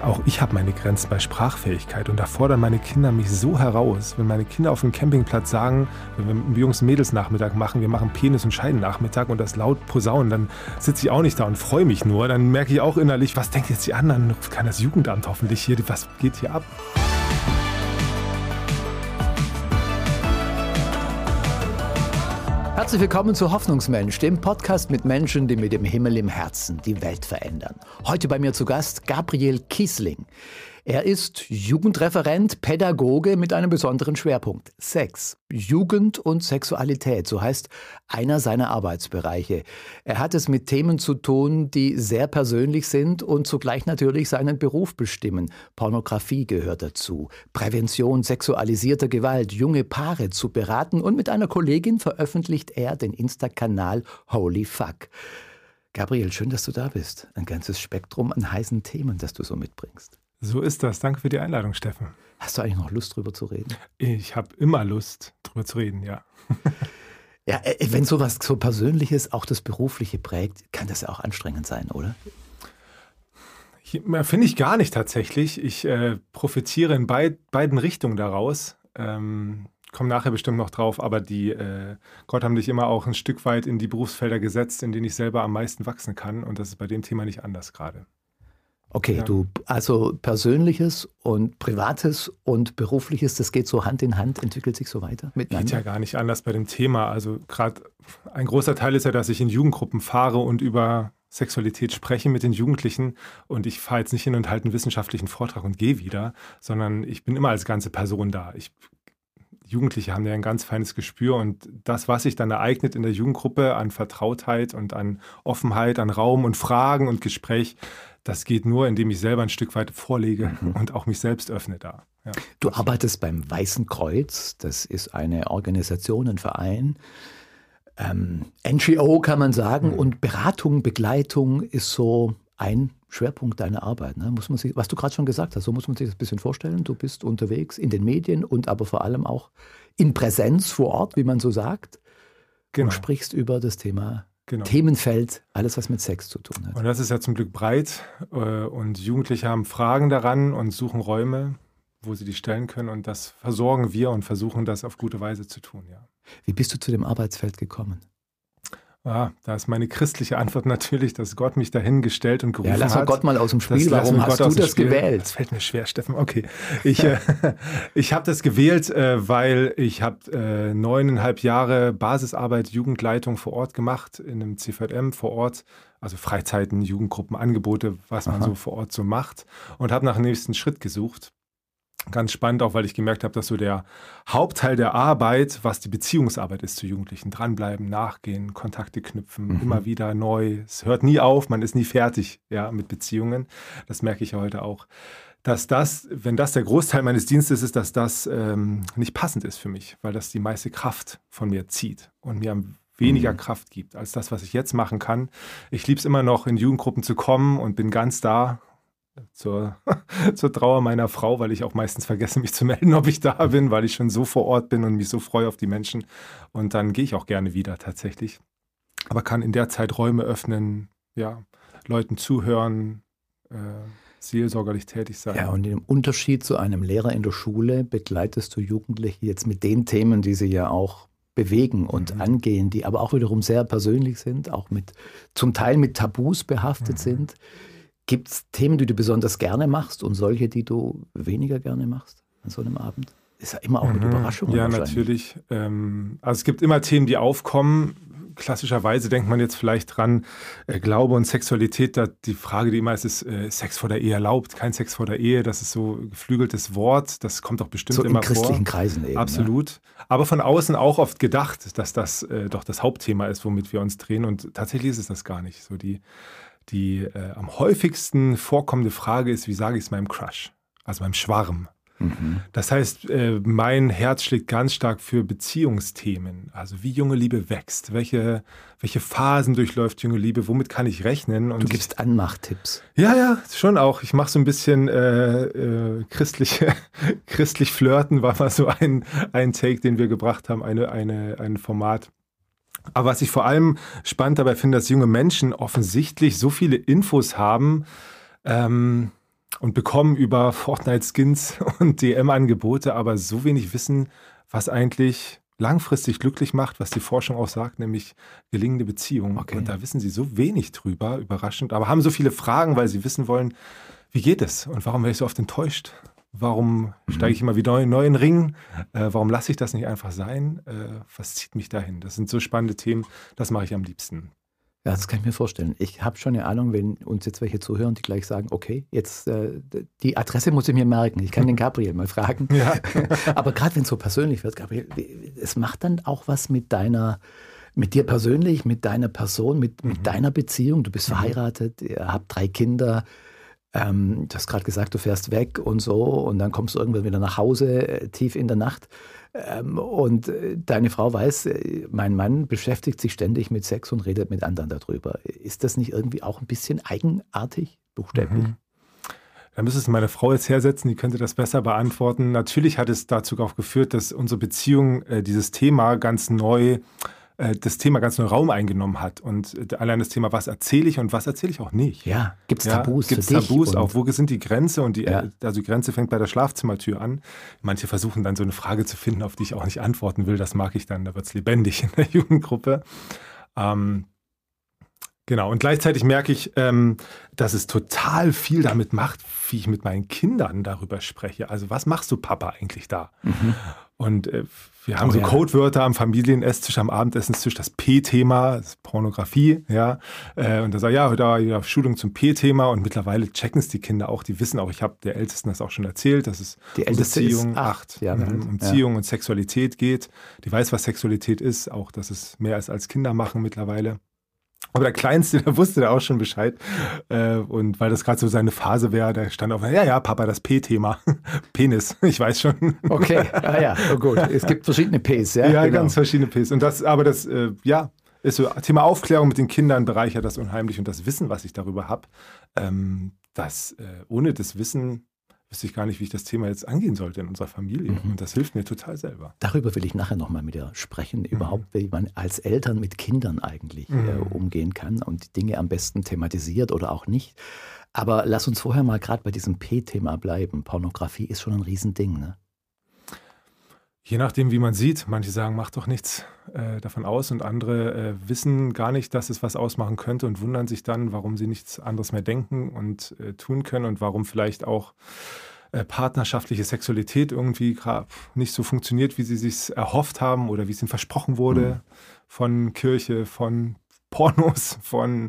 auch ich habe meine Grenzen bei Sprachfähigkeit und da fordern meine Kinder mich so heraus. Wenn meine Kinder auf dem Campingplatz sagen, wenn wir einen Jungs- und Mädels-Nachmittag machen, wir machen Penis- und Scheidennachmittag und das laut posaunen, dann sitze ich auch nicht da und freue mich nur. Dann merke ich auch innerlich, was denkt jetzt die anderen? Kann das Jugendamt hoffentlich hier? Was geht hier ab? Herzlich willkommen zu Hoffnungsmensch, dem Podcast mit Menschen, die mit dem Himmel im Herzen die Welt verändern. Heute bei mir zu Gast Gabriel Kiesling. Er ist Jugendreferent, Pädagoge mit einem besonderen Schwerpunkt. Sex, Jugend und Sexualität, so heißt einer seiner Arbeitsbereiche. Er hat es mit Themen zu tun, die sehr persönlich sind und zugleich natürlich seinen Beruf bestimmen. Pornografie gehört dazu, Prävention sexualisierter Gewalt, junge Paare zu beraten und mit einer Kollegin veröffentlicht er den Insta-Kanal Holy Fuck. Gabriel, schön, dass du da bist. Ein ganzes Spektrum an heißen Themen, das du so mitbringst. So ist das. Danke für die Einladung, Steffen. Hast du eigentlich noch Lust, drüber zu reden? Ich habe immer Lust, drüber zu reden, ja. Ja, wenn sowas so Persönliches auch das Berufliche prägt, kann das ja auch anstrengend sein, oder? Finde ich gar nicht tatsächlich. Ich profitiere in beiden Richtungen daraus. Komme nachher bestimmt noch drauf, aber Gott haben dich immer auch ein Stück weit in die Berufsfelder gesetzt, in denen ich selber am meisten wachsen kann. Und das ist bei dem Thema nicht anders gerade. Okay, ja. Also Persönliches und Privates und Berufliches, das geht so Hand in Hand, entwickelt sich so weiter miteinander? Geht ja gar nicht anders bei dem Thema. Also gerade ein großer Teil ist ja, dass ich in Jugendgruppen fahre und über Sexualität spreche mit den Jugendlichen. Und ich fahre jetzt nicht hin und halte einen wissenschaftlichen Vortrag und gehe wieder, sondern ich bin immer als ganze Person da. Jugendliche haben ja ein ganz feines Gespür und das, was sich dann ereignet in der Jugendgruppe an Vertrautheit und an Offenheit, an Raum und Fragen und Gespräch, das geht nur, indem ich selber ein Stück weit vorlege und auch mich selbst öffne da. Ja. Du arbeitest beim Weißen Kreuz, das ist eine Organisation, ein Verein, NGO kann man sagen, und Beratung, Begleitung ist so ein Schwerpunkt deiner Arbeit. Ne? Was du gerade schon gesagt hast, so muss man sich das ein bisschen vorstellen. Du bist unterwegs in den Medien und aber vor allem auch in Präsenz vor Ort, wie man so sagt, und sprichst über das Thema Themenfeld, alles was mit Sex zu tun hat. Und das ist ja zum Glück breit und Jugendliche haben Fragen daran und suchen Räume, wo sie die stellen können und das versorgen wir und versuchen das auf gute Weise zu tun. Ja. Wie bist du zu dem Arbeitsfeld gekommen? Da ist meine christliche Antwort natürlich, dass Gott mich dahin gestellt und gerufen hat. Ja, lass mal Gott mal aus dem Spiel. Warum hast du das gewählt? Das fällt mir schwer, Steffen. Okay. Ich habe das gewählt, weil ich habe 9,5 Jahre Basisarbeit, Jugendleitung vor Ort gemacht, in einem CVM vor Ort, also Freizeiten, Jugendgruppen, Angebote, was man so vor Ort so macht und habe nach dem nächsten Schritt gesucht. Ganz spannend auch, weil ich gemerkt habe, dass so der Hauptteil der Arbeit, was die Beziehungsarbeit ist zu Jugendlichen, dranbleiben, nachgehen, Kontakte knüpfen, immer wieder neu. Es hört nie auf, man ist nie fertig mit Beziehungen. Das merke ich ja heute auch. Dass wenn das der Großteil meines Dienstes ist, dass das nicht passend ist für mich, weil das die meiste Kraft von mir zieht und mir weniger Kraft gibt als das, was ich jetzt machen kann. Ich liebe es immer noch, in Jugendgruppen zu kommen und bin ganz da. Zur Trauer meiner Frau, weil ich auch meistens vergesse, mich zu melden, ob ich da bin, weil ich schon so vor Ort bin und mich so freue auf die Menschen. Und dann gehe ich auch gerne wieder tatsächlich. Aber kann in der Zeit Räume öffnen, Leuten zuhören, seelsorgerlich tätig sein. Ja, und im Unterschied zu einem Lehrer in der Schule begleitest du Jugendliche jetzt mit den Themen, die sie ja auch bewegen und angehen, die aber auch wiederum sehr persönlich sind, auch zum Teil mit Tabus behaftet sind. Gibt es Themen, die du besonders gerne machst und solche, die du weniger gerne machst an so einem Abend? Ist ja immer auch mit Überraschungen. Ja, natürlich. Also es gibt immer Themen, die aufkommen. Klassischerweise denkt man jetzt vielleicht dran, Glaube und Sexualität, die Frage, die immer ist Sex vor der Ehe erlaubt, kein Sex vor der Ehe, das ist so ein geflügeltes Wort, das kommt doch bestimmt so immer vor. In christlichen Kreisen eben. Absolut. Ja. Aber von außen auch oft gedacht, dass das doch das Hauptthema ist, womit wir uns drehen und tatsächlich ist es das gar nicht. So die am häufigsten vorkommende Frage ist, wie sage ich es meinem Crush, also meinem Schwarm. Das heißt, mein Herz schlägt ganz stark für Beziehungsthemen. Also wie junge Liebe wächst, welche Phasen durchläuft junge Liebe, womit kann ich rechnen? Und du gibst Anmachtipps. Ja, schon auch. Ich mache so ein bisschen christlich flirten, war mal so ein Take, den wir gebracht haben, ein Format. Aber was ich vor allem spannend dabei finde, dass junge Menschen offensichtlich so viele Infos haben, und bekommen über Fortnite-Skins und DM-Angebote, aber so wenig wissen, was eigentlich langfristig glücklich macht, was die Forschung auch sagt, nämlich gelingende Beziehungen. Okay. Und da wissen sie so wenig drüber, überraschend, aber haben so viele Fragen, weil sie wissen wollen, wie geht es und warum werde ich so oft enttäuscht? Warum steige ich immer wieder neu in den Ring? Warum lasse ich das nicht einfach sein? Was zieht mich dahin? Das sind so spannende Themen, das mache ich am liebsten. Ja, das kann ich mir vorstellen. Ich habe schon eine Ahnung, wenn uns jetzt welche zuhören, die gleich sagen, okay, jetzt die Adresse muss ich mir merken. Ich kann den Gabriel mal fragen. Ja. Aber gerade wenn es so persönlich wird, Gabriel, es macht dann auch was mit dir persönlich, mit deiner Person, mit deiner Beziehung. Du bist verheiratet, ihr habt 3 Kinder. Du hast gerade gesagt, du fährst weg und so und dann kommst du irgendwann wieder nach Hause, tief in der Nacht. Und deine Frau weiß, mein Mann beschäftigt sich ständig mit Sex und redet mit anderen darüber. Ist das nicht irgendwie auch ein bisschen eigenartig, buchstäblich? Da müsstest du meine Frau jetzt hersetzen, die könnte das besser beantworten. Natürlich hat es dazu auch geführt, dass unsere Beziehung dieses Thema ganz neu Raum eingenommen hat. Und allein das Thema, was erzähle ich und was erzähle ich auch nicht. Ja, gibt es Tabus Gibt es für dich? Tabus auch? Wo sind die Grenze? Und Ja. also die Grenze fängt bei der Schlafzimmertür an. Manche versuchen dann so eine Frage zu finden, auf die ich auch nicht antworten will. Das mag ich dann, da wird es lebendig in der Jugendgruppe. Genau, und gleichzeitig merke ich, dass es total viel damit macht, wie ich mit meinen Kindern darüber spreche. Also was machst du, Papa, eigentlich da? Und wir haben Codewörter am Familienesstisch, am Abendessenstisch, das P-Thema, das ist Pornografie, ja. Und da sage ich, heute war wieder Schulung zum P-Thema und mittlerweile checken es die Kinder auch, die wissen auch, ich habe der Ältesten das auch schon erzählt, dass es Die Älteste ist 8 Jahre alt. um Beziehung und Sexualität geht. Die weiß, was Sexualität ist, auch, dass es mehr ist als Kinder machen mittlerweile. Aber der Kleinste, der wusste da auch schon Bescheid. Und weil das gerade so seine Phase wäre, der stand auf, ja, Papa, das P-Thema. Penis, ich weiß schon. Okay, gut. Es gibt verschiedene Ps, ja? Ja, genau. ganz verschiedene Ps. Und das ist so, Thema Aufklärung mit den Kindern bereichert das unheimlich. Und das Wissen, was ich darüber habe, ohne das Wissen wüsste ich gar nicht, wie ich das Thema jetzt angehen sollte in unserer Familie. Und das hilft mir total selber. Darüber will ich nachher nochmal mit dir sprechen, überhaupt, wie man als Eltern mit Kindern eigentlich umgehen kann und die Dinge am besten thematisiert oder auch nicht. Aber lass uns vorher mal gerade bei diesem P-Thema bleiben. Pornografie ist schon ein Riesending, ne? Je nachdem, wie man sieht. Manche sagen, mach doch nichts davon aus und andere wissen gar nicht, dass es was ausmachen könnte und wundern sich dann, warum sie nichts anderes mehr denken und tun können und warum vielleicht auch partnerschaftliche Sexualität irgendwie nicht so funktioniert, wie sie sich erhofft haben oder wie es ihnen versprochen wurde von Kirche, von Pornos, von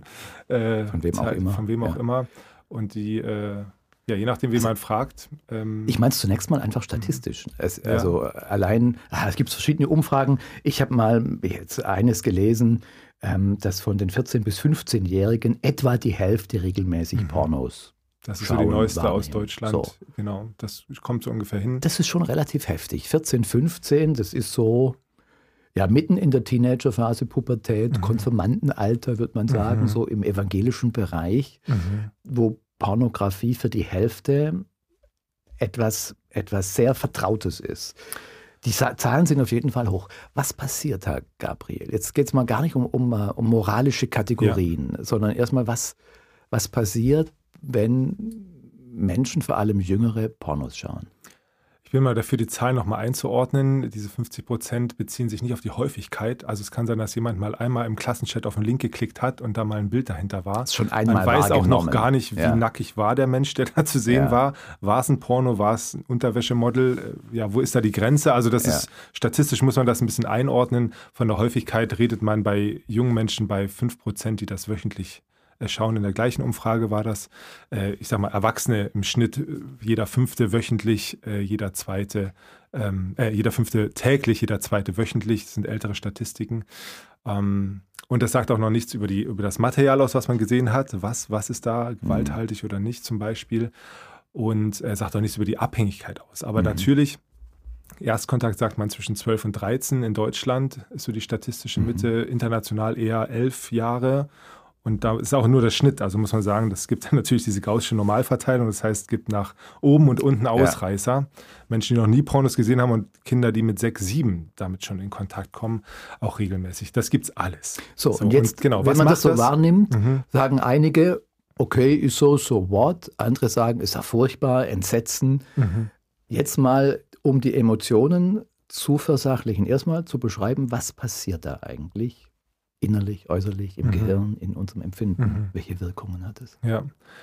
wem auch immer. Und die je nachdem, wie man fragt. Ich meine es zunächst mal einfach statistisch. Also allein, es gibt verschiedene Umfragen. Ich habe mal jetzt eines gelesen, dass von den 14- bis 15-Jährigen etwa die Hälfte regelmäßig Pornos Das ist so die neueste aus Deutschland. So. Genau, das kommt so ungefähr hin. Das ist schon relativ heftig. 14, 15, das ist so mitten in der Teenagerphase, Pubertät, Konfirmandenalter, würde man sagen, so im evangelischen Bereich, wo Pornografie für die Hälfte etwas sehr Vertrautes ist. Die Zahlen sind auf jeden Fall hoch. Was passiert, Herr Gabriel? Jetzt geht es mal gar nicht um moralische Kategorien, sondern erstmal, was passiert, wenn Menschen, vor allem Jüngere, Pornos schauen? Ich bin mal dafür, die Zahlen nochmal einzuordnen. Diese 50% beziehen sich nicht auf die Häufigkeit. Also es kann sein, dass jemand mal einmal im Klassenchat auf einen Link geklickt hat und da mal ein Bild dahinter war. Das ist schon einmal Man weiß auch noch gar nicht, wie nackig war der Mensch, der da zu sehen war. War es ein Porno, war es ein Unterwäschemodel? Wo ist da die Grenze? Also das ist, statistisch muss man das ein bisschen einordnen. Von der Häufigkeit redet man bei jungen Menschen bei 5%, die das wöchentlich schauen. In der gleichen Umfrage war das, ich sag mal, Erwachsene im Schnitt jeder 5. wöchentlich, jeder 5. täglich, jeder 2. wöchentlich. Das sind ältere Statistiken. Und das sagt auch noch nichts über das Material aus, was man gesehen hat. Was ist da gewalthaltig oder nicht zum Beispiel. Und sagt auch nichts über die Abhängigkeit aus. Aber natürlich, Erstkontakt sagt man zwischen 12 und 13 in Deutschland, ist so die statistische Mitte, international eher 11 Jahre. Und da ist auch nur der Schnitt, also muss man sagen, das gibt natürlich diese gaußsche Normalverteilung, das heißt, es gibt nach oben und unten Ausreißer. Menschen, die noch nie Pornos gesehen haben und Kinder, die mit 6, 7 damit schon in Kontakt kommen, auch regelmäßig. Das gibt's alles. So und jetzt, wenn man das so wahrnimmt, sagen einige, okay, ist so what? Andere sagen, ist ja furchtbar, Entsetzen. Jetzt mal, um die Emotionen zu versachlichen, erstmal zu beschreiben, was passiert da eigentlich innerlich, äußerlich, im Gehirn, in unserem Empfinden. Welche Wirkungen hat es? Ja.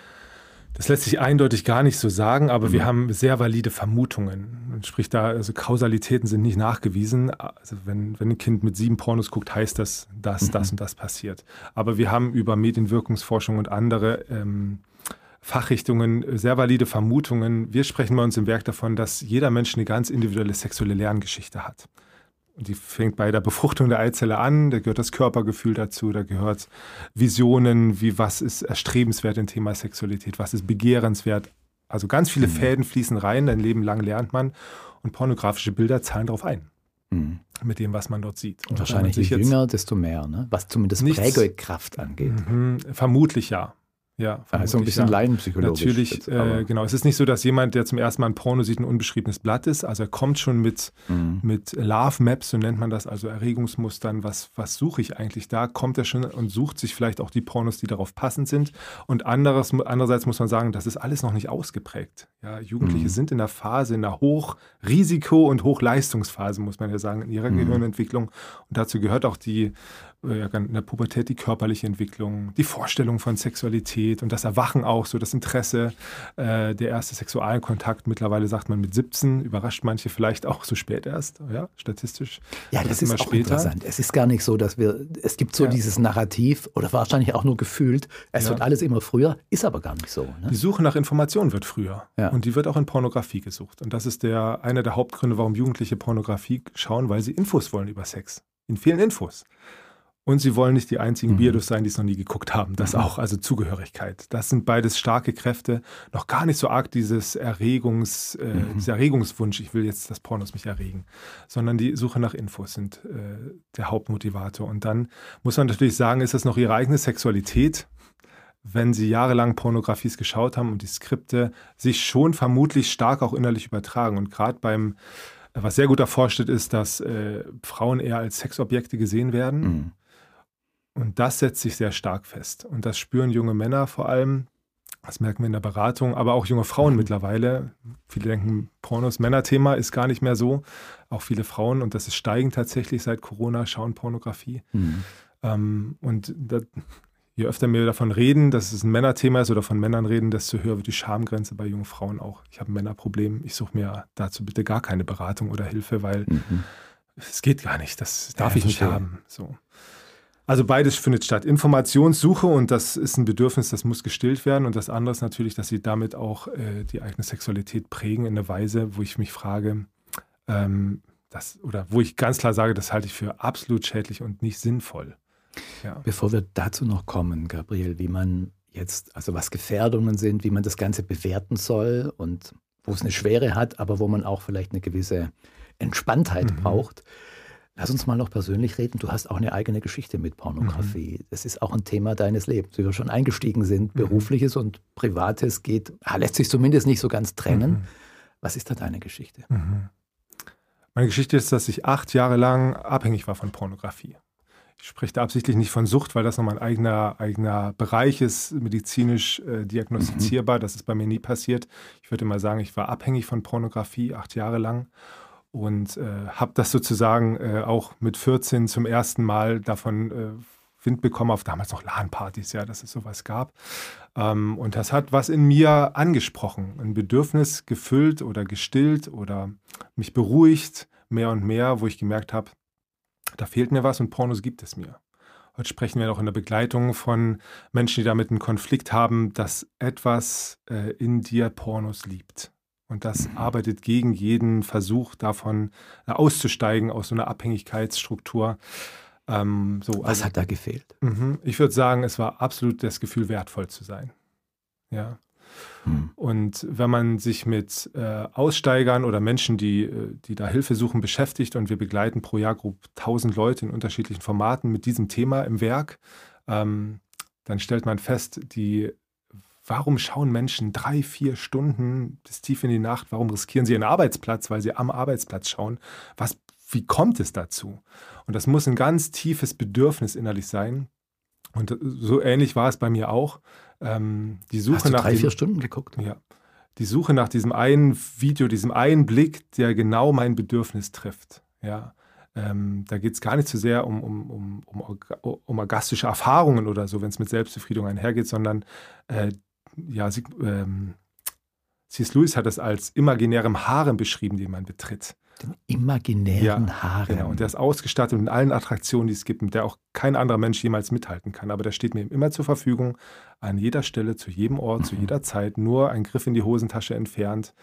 Das lässt sich eindeutig gar nicht so sagen, aber wir haben sehr valide Vermutungen. Sprich, also Kausalitäten sind nicht nachgewiesen. Also wenn ein Kind mit 7 Pornos guckt, heißt das und das passiert. Aber wir haben über Medienwirkungsforschung und andere Fachrichtungen sehr valide Vermutungen. Wir sprechen bei uns im Werk davon, dass jeder Mensch eine ganz individuelle sexuelle Lerngeschichte hat. Und die fängt bei der Befruchtung der Eizelle an, da gehört das Körpergefühl dazu, da gehört Visionen, was ist erstrebenswert im Thema Sexualität, was ist begehrenswert. Also ganz viele Fäden fließen rein, dein Leben lang lernt man und pornografische Bilder zahlen darauf ein. Mit dem, was man dort sieht. Und wahrscheinlich je jünger, desto mehr, ne? Was zumindest Prägekraft angeht. Vermutlich ja. Ja, also ein bisschen laienpsychologisch. Natürlich, genau. Es ist nicht so, dass jemand, der zum ersten Mal ein Porno sieht, ein unbeschriebenes Blatt ist. Also er kommt schon mit Love Maps, so nennt man das, also Erregungsmustern. Was suche ich eigentlich da? Kommt er schon und sucht sich vielleicht auch die Pornos, die darauf passend sind. Und andererseits muss man sagen, das ist alles noch nicht ausgeprägt. Ja, Jugendliche sind in der Phase, in der Hochrisiko- und Hochleistungsphase, muss man ja sagen, in ihrer Gehirnentwicklung. Und dazu gehört auch in der Pubertät die körperliche Entwicklung, die Vorstellung von Sexualität und das Erwachen auch, so das Interesse, der erste Sexualkontakt. Mittlerweile sagt man mit 17, überrascht manche vielleicht auch so spät erst, ja, statistisch. Ja, das ist auch interessant. Es ist gar nicht so, es gibt so dieses Narrativ oder wahrscheinlich auch nur gefühlt, es wird alles immer früher, ist aber gar nicht so. Ne? Die Suche nach Informationen wird früher und die wird auch in Pornografie gesucht. Und das ist einer der Hauptgründe, warum Jugendliche Pornografie schauen, weil sie Infos wollen über Sex. Ihnen fehlen Infos. Und sie wollen nicht die einzigen Weirdos sein, die es noch nie geguckt haben. Das auch, also Zugehörigkeit. Das sind beides starke Kräfte. Noch gar nicht so arg dieser Erregungswunsch, ich will jetzt, dass Pornos mich erregen, sondern die Suche nach Infos sind der Hauptmotivator. Und dann muss man natürlich sagen, ist das noch ihre eigene Sexualität, wenn sie jahrelang Pornografies geschaut haben und die Skripte sich schon vermutlich stark auch innerlich übertragen. Und gerade was sehr gut erforscht ist, dass Frauen eher als Sexobjekte gesehen werden. Und das setzt sich sehr stark fest. Und das spüren junge Männer vor allem. Das merken wir in der Beratung, aber auch junge Frauen mittlerweile. Viele denken, Pornos Männerthema ist gar nicht mehr so. Auch viele Frauen, und das ist steigend tatsächlich seit Corona, schauen Pornografie. Je öfter wir davon reden, dass es ein Männerthema ist oder von Männern reden, desto höher wird die Schamgrenze bei jungen Frauen auch. Ich habe ein Männerproblem, ich suche mir dazu bitte gar keine Beratung oder Hilfe, weil es geht gar nicht, das darf ich nicht haben. So. Also beides findet statt. Informationssuche, und das ist ein Bedürfnis, das muss gestillt werden. Und das andere ist natürlich, dass sie damit auch die eigene Sexualität prägen in einer Weise, wo ich mich frage, wo ich ganz klar sage, das halte ich für absolut schädlich und nicht sinnvoll. Ja. Bevor wir dazu noch kommen, Gabriel, wie man jetzt, also was Gefährdungen sind, wie man das Ganze bewerten soll und wo es eine Schwere hat, aber wo man auch vielleicht eine gewisse Entspanntheit braucht. Lass uns mal noch persönlich reden. Du hast auch eine eigene Geschichte mit Pornografie. Das ist auch ein Thema deines Lebens, wie wir schon eingestiegen sind. Berufliches und Privates lässt sich zumindest nicht so ganz trennen. Was ist da deine Geschichte? Meine Geschichte ist, dass ich 8 Jahre lang abhängig war von Pornografie. Ich spreche da absichtlich nicht von Sucht, weil das nochmal ein eigener Bereich ist, medizinisch diagnostizierbar. Das ist bei mir nie passiert. Ich würde mal sagen, ich war abhängig von Pornografie 8 Jahre lang. Und habe das sozusagen auch mit 14 zum ersten Mal davon Wind bekommen, auf damals noch LAN-Partys, ja, dass es sowas gab. Und das hat was in mir angesprochen, ein Bedürfnis gefüllt oder gestillt oder mich beruhigt, mehr und mehr, wo ich gemerkt habe, da fehlt mir was und Pornos gibt es mir. Heute sprechen wir noch in der Begleitung von Menschen, die damit einen Konflikt haben, dass etwas in dir Pornos liebt. Und das arbeitet gegen jeden Versuch davon auszusteigen aus so einer Abhängigkeitsstruktur. Was hat da gefehlt? Ich würde sagen, es war absolut das Gefühl, wertvoll zu sein. Ja. Und wenn man sich mit Aussteigern oder Menschen, die da Hilfe suchen, beschäftigt, und wir begleiten pro Jahr grob 1000 Leute in unterschiedlichen Formaten mit diesem Thema im Werk, dann stellt man fest, warum schauen Menschen 3-4 Stunden bis tief in die Nacht? Warum riskieren sie ihren Arbeitsplatz, weil sie am Arbeitsplatz schauen? Wie kommt es dazu? Und das muss ein ganz tiefes Bedürfnis innerlich sein. Und so ähnlich war es bei mir auch. Die Suche Hast du nach 3-4 Stunden geguckt? Ja. Die Suche nach diesem einen Video, diesem einen Blick, der genau mein Bedürfnis trifft. Ja. Da geht es gar nicht so sehr um orgastische Erfahrungen oder so, wenn es mit Selbstbefriedigung einhergeht, sondern C.S. Lewis hat das als imaginärem Harem beschrieben, den man betritt. Den imaginären Harem. Genau. Und der ist ausgestattet mit allen Attraktionen, die es gibt, mit der auch kein anderer Mensch jemals mithalten kann. Aber der steht mir immer zur Verfügung, an jeder Stelle, zu jedem Ort, zu jeder Zeit, nur ein Griff in die Hosentasche entfernt.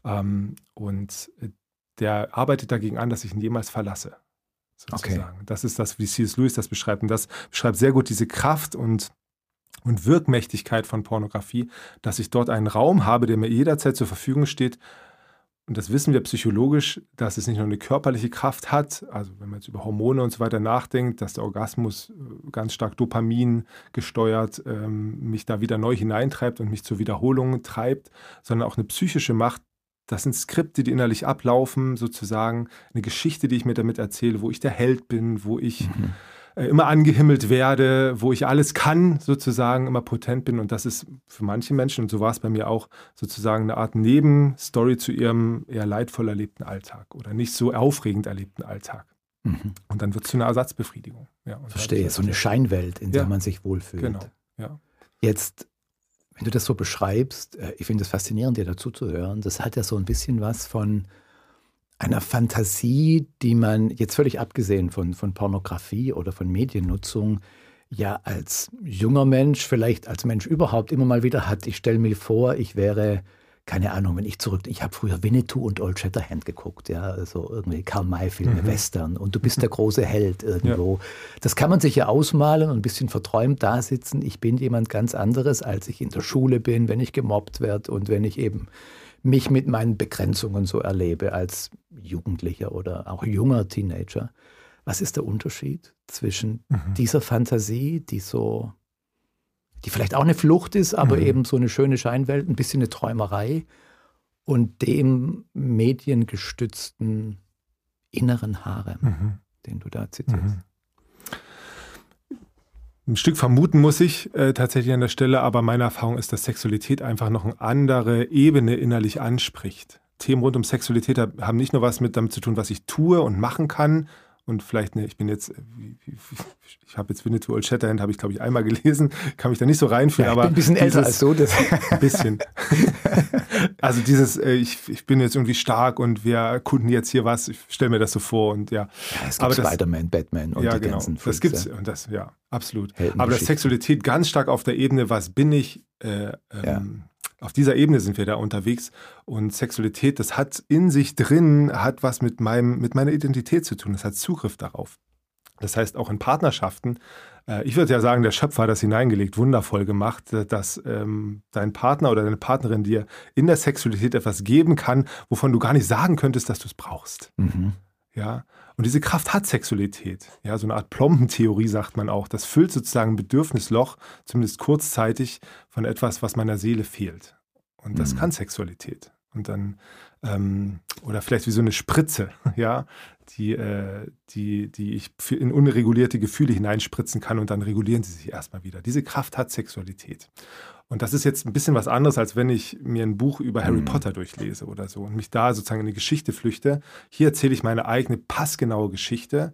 Und der arbeitet dagegen an, dass ich ihn jemals verlasse. Sozusagen. Okay. Das ist das, wie C.S. Lewis das beschreibt. Und das beschreibt sehr gut diese Kraft und Wirkmächtigkeit von Pornografie, dass ich dort einen Raum habe, der mir jederzeit zur Verfügung steht. Und das wissen wir psychologisch, dass es nicht nur eine körperliche Kraft hat, also wenn man jetzt über Hormone und so weiter nachdenkt, dass der Orgasmus ganz stark Dopamin gesteuert mich da wieder neu hineintreibt und mich zur Wiederholung treibt, sondern auch eine psychische Macht. Das sind Skripte, die innerlich ablaufen, sozusagen eine Geschichte, die ich mir damit erzähle, wo ich der Held bin, wo ich immer angehimmelt werde, wo ich alles kann, sozusagen immer potent bin. Und das ist für manche Menschen, und so war es bei mir auch, sozusagen eine Art Nebenstory zu ihrem eher leidvoll erlebten Alltag oder nicht so aufregend erlebten Alltag. Und dann wird es zu einer Ersatzbefriedigung. Ja, verstehe, so eine Scheinwelt, in der man sich wohlfühlt. Genau, ja. Jetzt, wenn du das so beschreibst, ich finde es faszinierend, dir dazu zu hören, das hat ja so ein bisschen was von einer Fantasie, die man jetzt völlig abgesehen von Pornografie oder von Mediennutzung ja als junger Mensch, vielleicht als Mensch überhaupt immer mal wieder hat. Ich stelle mir vor, ich wäre, keine Ahnung, wenn ich habe früher Winnetou und Old Shatterhand geguckt, ja, also irgendwie Karl-May-Filme, Western, und du bist der große Held irgendwo. Ja. Das kann man sich ja ausmalen und ein bisschen verträumt da sitzen. Ich bin jemand ganz anderes, als ich in der Schule bin, wenn ich gemobbt werde und wenn ich eben mich mit meinen Begrenzungen so erlebe als Jugendlicher oder auch junger Teenager. Was ist der Unterschied zwischen dieser Fantasie, die vielleicht auch eine Flucht ist, aber eben so eine schöne Scheinwelt, ein bisschen eine Träumerei, und dem mediengestützten inneren Harem, den du da zitierst? Ein Stück vermuten muss ich tatsächlich an der Stelle, aber meine Erfahrung ist, dass Sexualität einfach noch eine andere Ebene innerlich anspricht. Themen rund um Sexualität haben nicht nur was damit zu tun, was ich tue und machen kann. Und vielleicht, ich habe jetzt Winnetou Old Shatterhand, habe ich glaube ich einmal gelesen, kann mich da nicht so reinfühlen. Ja, ich aber bin ein bisschen älter als du. Ein bisschen. Also dieses, ich bin jetzt irgendwie stark und wir erkunden jetzt hier was, ich stelle mir das so vor und ja. Es gibt Spider-Man, Batman und die ganzen Freaks. Das gibt's und das, ja, absolut. Aber dass Sexualität ganz stark auf der Ebene, was bin ich, auf dieser Ebene sind wir da unterwegs, und Sexualität, das hat in sich drin, hat was mit meiner Identität zu tun, das hat Zugriff darauf. Das heißt auch in Partnerschaften, ich würde ja sagen, der Schöpfer hat das hineingelegt, wundervoll gemacht, dass dein Partner oder deine Partnerin dir in der Sexualität etwas geben kann, wovon du gar nicht sagen könntest, dass du es brauchst. Ja, und diese Kraft hat Sexualität. Ja, so eine Art Plombentheorie sagt man auch. Das füllt sozusagen ein Bedürfnisloch, zumindest kurzzeitig, von etwas, was meiner Seele fehlt. Und das kann Sexualität. Und dann, oder vielleicht wie so eine Spritze, ja, die ich in unregulierte Gefühle hineinspritzen kann, und dann regulieren sie sich erstmal wieder. Diese Kraft hat Sexualität. Und das ist jetzt ein bisschen was anderes, als wenn ich mir ein Buch über Harry Potter durchlese oder so und mich da sozusagen in eine Geschichte flüchte. Hier erzähle ich meine eigene passgenaue Geschichte,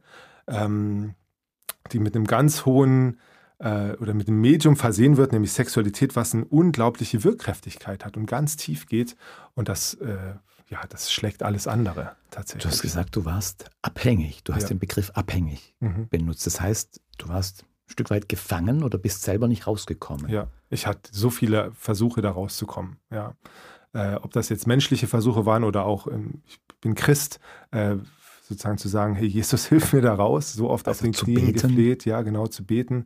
die mit einem ganz hohen oder mit einem Medium versehen wird, nämlich Sexualität, was eine unglaubliche Wirkkräftigkeit hat und ganz tief geht. Und das schlägt alles andere tatsächlich. Du hast gesagt, du warst abhängig. Du hast den Begriff abhängig benutzt. Das heißt, du warst ein Stück weit gefangen oder bist selber nicht rausgekommen. Ja, ich hatte so viele Versuche, da rauszukommen. Ja. Ob das jetzt menschliche Versuche waren oder auch, ich bin Christ, sozusagen zu sagen, hey, Jesus, hilf mir da raus, so oft auf den Knien gefleht, ja, genau, zu beten.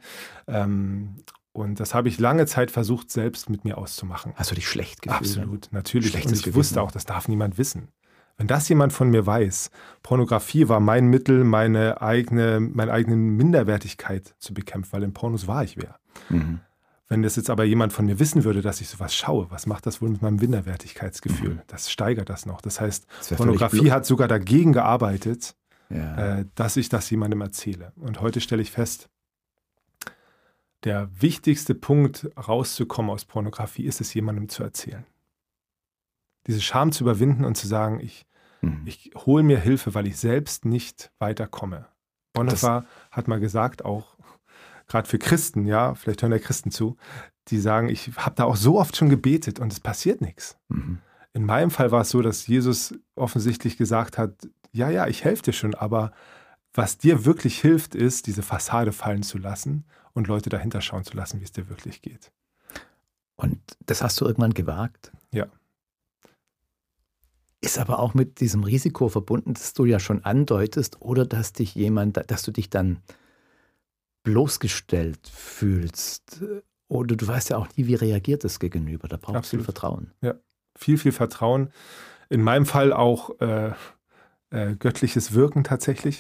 Und das habe ich lange Zeit versucht, selbst mit mir auszumachen. Hast du dich schlecht gefühlt? Absolut, natürlich. Und ich wusste auch, das darf niemand wissen. Wenn das jemand von mir weiß, Pornografie war mein Mittel, meine eigene Minderwertigkeit zu bekämpfen, weil in Pornos war ich wer. Wenn das jetzt aber jemand von mir wissen würde, dass ich sowas schaue, was macht das wohl mit meinem Minderwertigkeitsgefühl? Das steigert das noch. Das heißt, Pornografie hat sogar dagegen gearbeitet, dass ich das jemandem erzähle. Und heute stelle ich fest, der wichtigste Punkt, rauszukommen aus Pornografie, ist es, jemandem zu erzählen. Diese Scham zu überwinden und zu sagen, ich hole mir Hilfe, weil ich selbst nicht weiterkomme. Bonhoeffer hat mal gesagt, auch gerade für Christen, ja, vielleicht hören ja Christen zu, die sagen, ich habe da auch so oft schon gebetet und es passiert nichts. In meinem Fall war es so, dass Jesus offensichtlich gesagt hat, ja, ich helfe dir schon, aber was dir wirklich hilft, ist, diese Fassade fallen zu lassen und Leute dahinter schauen zu lassen, wie es dir wirklich geht. Und das hast du irgendwann gewagt? Ja. Ist aber auch mit diesem Risiko verbunden, das du ja schon andeutest, oder dass du dich dann bloßgestellt fühlst. Oder du weißt ja auch nie, wie reagiert das Gegenüber. Da braucht es viel Vertrauen. Ja, viel Vertrauen. In meinem Fall auch göttliches Wirken tatsächlich,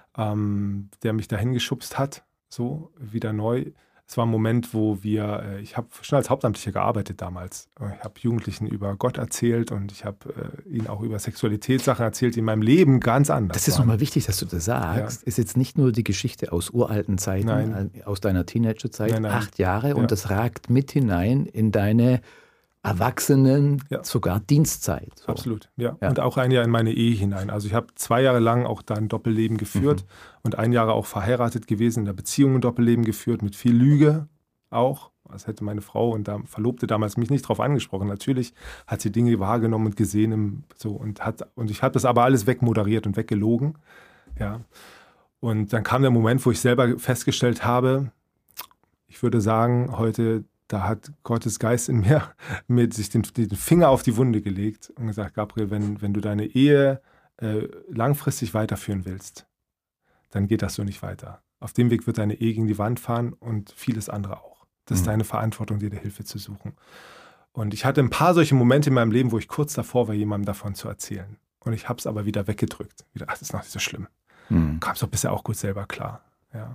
der mich dahin geschubst hat, so wieder neu. Es war ein Moment, wo ich habe schon als Hauptamtlicher gearbeitet damals. Ich habe Jugendlichen über Gott erzählt und ich habe ihnen auch über Sexualitätssachen erzählt, die in meinem Leben ganz anders Das ist nochmal wichtig, dass du das sagst. Ja. Ist jetzt nicht nur die Geschichte aus uralten Zeiten, aus deiner Teenagerzeit, 8 Jahre, und das ragt mit hinein in deine Erwachsenen, sogar Dienstzeit. So. Absolut, ja. Und auch ein Jahr in meine Ehe hinein. Also ich habe 2 Jahre lang auch da ein Doppelleben geführt und 1 Jahr auch verheiratet gewesen, in der Beziehung ein Doppelleben geführt, mit viel Lüge auch. Das hätte meine Frau und Verlobte damals mich nicht drauf angesprochen. Natürlich hat sie Dinge wahrgenommen und gesehen und ich habe das aber alles wegmoderiert und weggelogen. Ja. Und dann kam der Moment, wo ich selber festgestellt habe, ich würde sagen, heute, da hat Gottes Geist in mir sich den Finger auf die Wunde gelegt und gesagt, Gabriel, wenn du deine Ehe langfristig weiterführen willst, dann geht das so nicht weiter. Auf dem Weg wird deine Ehe gegen die Wand fahren und vieles andere auch. Das ist deine Verantwortung, dir Hilfe zu suchen. Und ich hatte ein paar solche Momente in meinem Leben, wo ich kurz davor war, jemandem davon zu erzählen. Und ich habe es aber wieder weggedrückt. Das ist noch nicht so schlimm. Kam es doch bisher auch gut selber klar. Ja.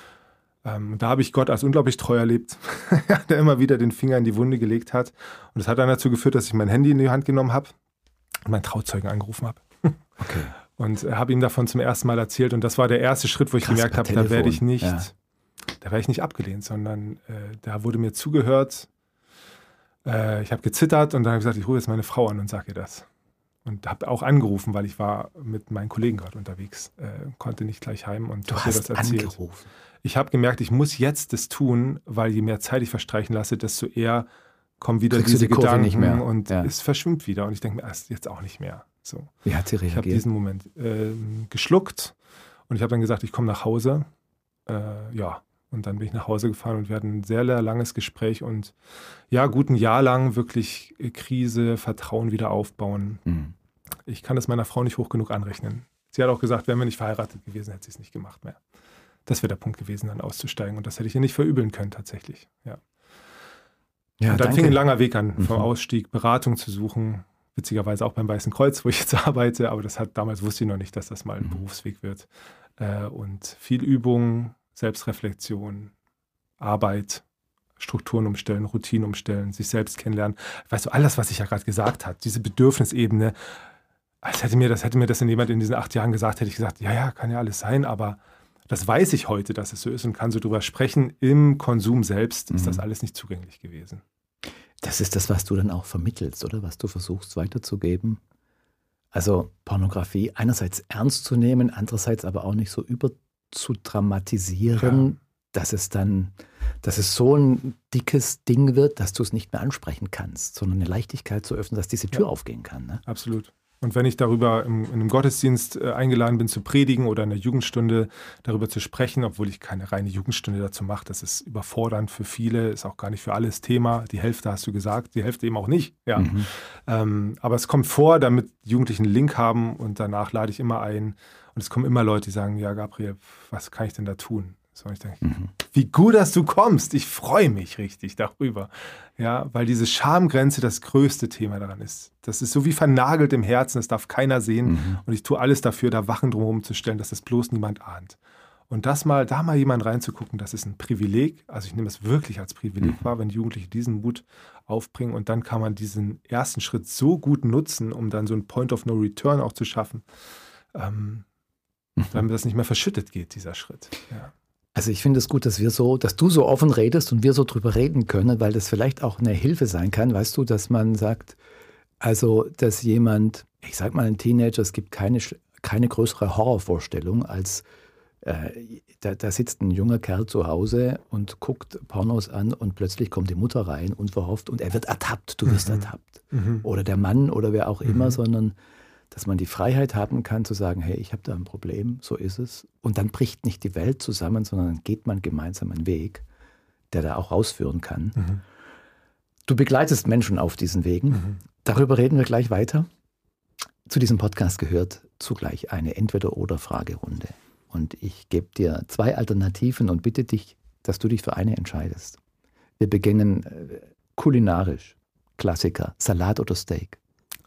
Da habe ich Gott als unglaublich treu erlebt, der immer wieder den Finger in die Wunde gelegt hat. Und das hat dann dazu geführt, dass ich mein Handy in die Hand genommen habe und meinen Trauzeugen angerufen habe. Okay. Und habe ihm davon zum ersten Mal erzählt. Und das war der erste Schritt, wo ich gemerkt habe, da werde ich nicht abgelehnt, sondern da wurde mir zugehört. Ich habe gezittert und dann habe ich gesagt, ich rufe jetzt meine Frau an und sage ihr das. Und habe auch angerufen, weil ich war mit meinen Kollegen gerade unterwegs, konnte nicht gleich heim und habe ihr das erzählt. Angerufen? Ich habe gemerkt, ich muss jetzt das tun, weil je mehr Zeit ich verstreichen lasse, desto eher kommen wieder diese Gedanken nicht mehr. Und es verschwimmt wieder. Und ich denke mir, jetzt auch nicht mehr. So. Wie hat sie reagiert? Ich habe diesen Moment geschluckt und ich habe dann gesagt, ich komme nach Hause. Und dann bin ich nach Hause gefahren und wir hatten ein sehr langes Gespräch und gut ein Jahr lang wirklich Krise, Vertrauen wieder aufbauen. Ich kann das meiner Frau nicht hoch genug anrechnen. Sie hat auch gesagt, wären wir nicht verheiratet gewesen, hätte sie es nicht gemacht mehr. Das wäre der Punkt gewesen, dann auszusteigen. Und das hätte ich ihr nicht verübeln können, tatsächlich. Ja, und dann fing ein langer Weg an, vom Ausstieg, Beratung zu suchen. Witzigerweise auch beim Weißen Kreuz, wo ich jetzt arbeite. Aber damals wusste ich noch nicht, dass das mal ein Berufsweg wird. Und viel Übung, Selbstreflexion, Arbeit, Strukturen umstellen, Routinen umstellen, sich selbst kennenlernen. Weißt du, alles, was ich ja gerade gesagt habe, diese Bedürfnisebene, als hätte mir das jemand in diesen 8 Jahren gesagt, hätte ich gesagt, ja, kann ja alles sein, aber das weiß ich heute, dass es so ist und kann so drüber sprechen. Im Konsum selbst ist das alles nicht zugänglich gewesen. Das ist das, was du dann auch vermittelst, oder? Was du versuchst weiterzugeben. Also Pornografie einerseits ernst zu nehmen, andererseits aber auch nicht so überzudramatisieren, dass es so ein dickes Ding wird, dass du es nicht mehr ansprechen kannst, sondern eine Leichtigkeit zu öffnen, dass diese Tür aufgehen kann. Ne? Absolut. Und wenn ich darüber in einem Gottesdienst eingeladen bin zu predigen oder in der Jugendstunde darüber zu sprechen, obwohl ich keine reine Jugendstunde dazu mache, das ist überfordernd für viele, ist auch gar nicht für alles Thema. Die Hälfte hast du gesagt, die Hälfte eben auch nicht. Ja. Aber es kommt vor, damit Jugendlichen einen Link haben und danach lade ich immer ein. Und es kommen immer Leute, die sagen, ja Gabriel, was kann ich denn da tun? So, ich denke, wie gut, dass du kommst. Ich freue mich richtig darüber. Ja, weil diese Schamgrenze das größte Thema daran ist. Das ist so wie vernagelt im Herzen, das darf keiner sehen. Und ich tue alles dafür, da Wachen drumherum zu stellen, dass das bloß niemand ahnt. Und da mal jemand reinzugucken, das ist ein Privileg. Also ich nehme es wirklich als Privileg wahr, wenn Jugendliche diesen Mut aufbringen. Und dann kann man diesen ersten Schritt so gut nutzen, um dann so ein Point of No Return auch zu schaffen, damit das nicht mehr verschüttet geht, dieser Schritt. Ja. Also ich finde es gut, dass du so offen redest und wir so drüber reden können, weil das vielleicht auch eine Hilfe sein kann, weißt du, dass man sagt, also dass jemand, ich sag mal ein Teenager, es gibt keine größere Horrorvorstellung als da sitzt ein junger Kerl zu Hause und guckt Pornos an und plötzlich kommt die Mutter rein, unverhofft, und er wird ertappt, du wirst ertappt. Oder der Mann oder wer auch immer, sondern dass man die Freiheit haben kann zu sagen, hey, ich habe da ein Problem, so ist es. Und dann bricht nicht die Welt zusammen, sondern dann geht man gemeinsam einen Weg, der da auch rausführen kann. Du begleitest Menschen auf diesen Wegen. Darüber reden wir gleich weiter. Zu diesem Podcast gehört zugleich eine Entweder-oder-Fragerunde. Und ich gebe dir 2 Alternativen und bitte dich, dass du dich für eine entscheidest. Wir beginnen kulinarisch. Klassiker, Salat oder Steak?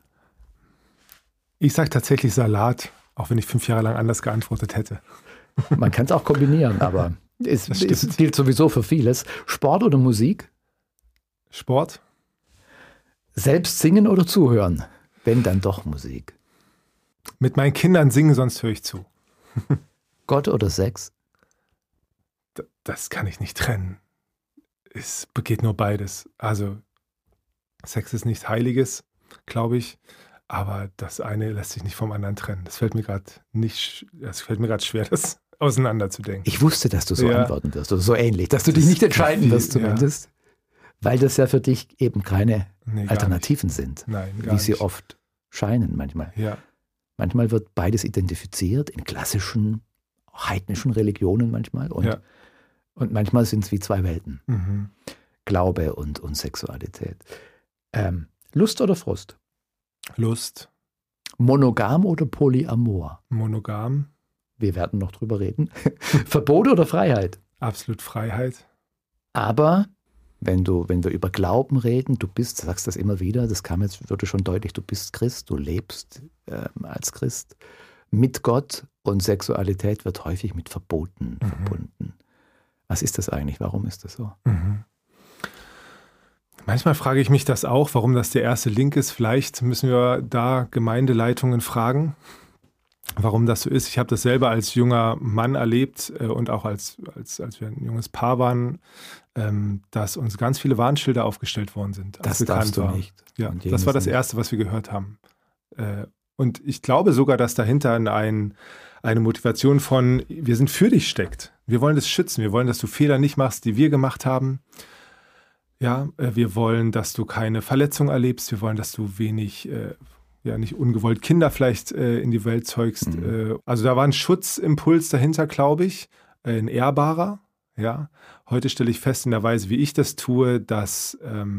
Ich sage tatsächlich Salat, auch wenn ich 5 Jahre lang anders geantwortet hätte. Man kann es auch kombinieren, aber es gilt sowieso für vieles. Sport oder Musik? Sport. Selbst singen oder zuhören? Wenn, dann doch Musik. Mit meinen Kindern singen, sonst höre ich zu. Gott oder Sex? Das kann ich nicht trennen. Es begeht nur beides. Also Sex ist nichts Heiliges, glaube ich. Aber das eine lässt sich nicht vom anderen trennen. Das fällt mir gerade schwer, das auseinanderzudenken. Ich wusste, dass du so antworten wirst oder so ähnlich, dass du dich nicht entscheiden wirst zumindest. Ja. Weil das ja für dich eben keine Alternativen sind. Nein, wie sie oft scheinen manchmal. Ja. Manchmal wird beides identifiziert in klassischen, heidnischen Religionen manchmal. Und manchmal sind es wie 2 Welten. Glaube und Sexualität. Lust oder Frust? Lust. Monogam oder Polyamor? Monogam. Wir werden noch drüber reden. Verbot oder Freiheit? Absolut Freiheit. Aber wenn wir über Glauben reden, sagst das immer wieder, das kam jetzt, wurde schon deutlich, du bist Christ, du lebst als Christ mit Gott, und Sexualität wird häufig mit Verboten verbunden. Was ist das eigentlich? Warum ist das so? Manchmal frage ich mich das auch, warum das der erste Link ist. Vielleicht müssen wir da Gemeindeleitungen fragen, warum das so ist. Ich habe das selber als junger Mann erlebt und auch als wir ein junges Paar waren, dass uns ganz viele Warnschilder aufgestellt worden sind. Das darfst du nicht. Ja, das war das Erste, was wir gehört haben. Und ich glaube sogar, dass dahinter eine Motivation von, wir sind für dich steckt. Wir wollen das schützen. Wir wollen, dass du Fehler nicht machst, die wir gemacht haben. Ja, wir wollen, dass du keine Verletzung erlebst. Wir wollen, dass du wenig, nicht ungewollt Kinder vielleicht in die Welt zeugst. Also da war ein Schutzimpuls dahinter, glaube ich, ein ehrbarer. Ja, heute stelle ich fest in der Weise, wie ich das tue, dass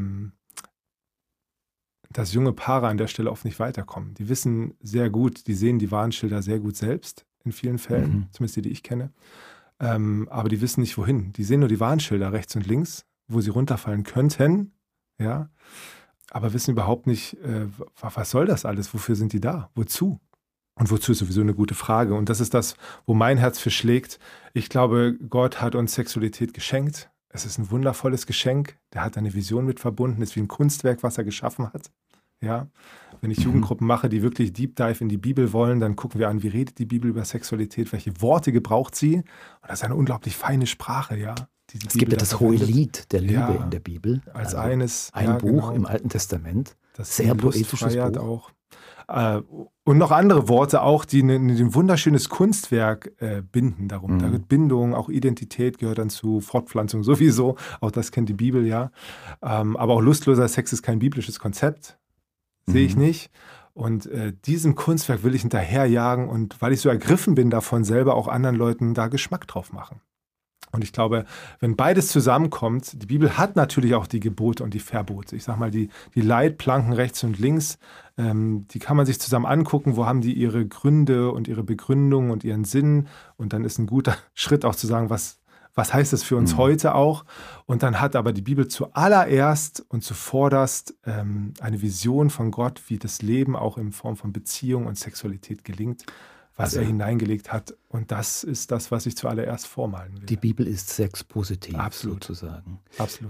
junge Paare an der Stelle oft nicht weiterkommen. Die wissen sehr gut, die sehen die Warnschilder sehr gut selbst, in vielen Fällen, zumindest die ich kenne. Aber die wissen nicht, wohin. Die sehen nur die Warnschilder rechts und links, wo sie runterfallen könnten, ja, aber wissen überhaupt nicht, was soll das alles, wofür sind die da, wozu? Und wozu ist sowieso eine gute Frage. Und das ist das, wo mein Herz für schlägt. Ich glaube, Gott hat uns Sexualität geschenkt. Es ist ein wundervolles Geschenk. Der hat eine Vision mit verbunden. Es ist wie ein Kunstwerk, was er geschaffen hat. Ja, wenn ich Jugendgruppen mache, die wirklich Deep Dive in die Bibel wollen, dann gucken wir an, wie redet die Bibel über Sexualität, welche Worte gebraucht sie. Und das ist eine unglaublich feine Sprache, ja. Es gibt ja das hohe Lied der Liebe in der Bibel. Als ein Buch im Alten Testament. Das sehr poetisches Buch. Auch. Und noch andere Worte auch, die ein wunderschönes Kunstwerk binden darum. Da wird Bindung, auch Identität gehört dann zu, Fortpflanzung sowieso. Auch das kennt die Bibel, ja. Aber auch lustloser Sex ist kein biblisches Konzept. Sehe ich nicht. Und diesem Kunstwerk will ich hinterherjagen und weil ich so ergriffen bin davon, selber auch anderen Leuten da Geschmack drauf machen. Und ich glaube, wenn beides zusammenkommt, die Bibel hat natürlich auch die Gebote und die Verbote. Ich sage mal, die Leitplanken rechts und links, die kann man sich zusammen angucken, wo haben die ihre Gründe und ihre Begründung und ihren Sinn. Und dann ist ein guter Schritt auch zu sagen, was heißt das für uns heute auch? Und dann hat aber die Bibel zuallererst und zuvorderst eine Vision von Gott, wie das Leben auch in Form von Beziehung und Sexualität gelingt, was er hineingelegt hat. Und das ist das, was ich zuallererst vormalen will. Die Bibel ist sexpositiv, absolut, sozusagen. Absolut.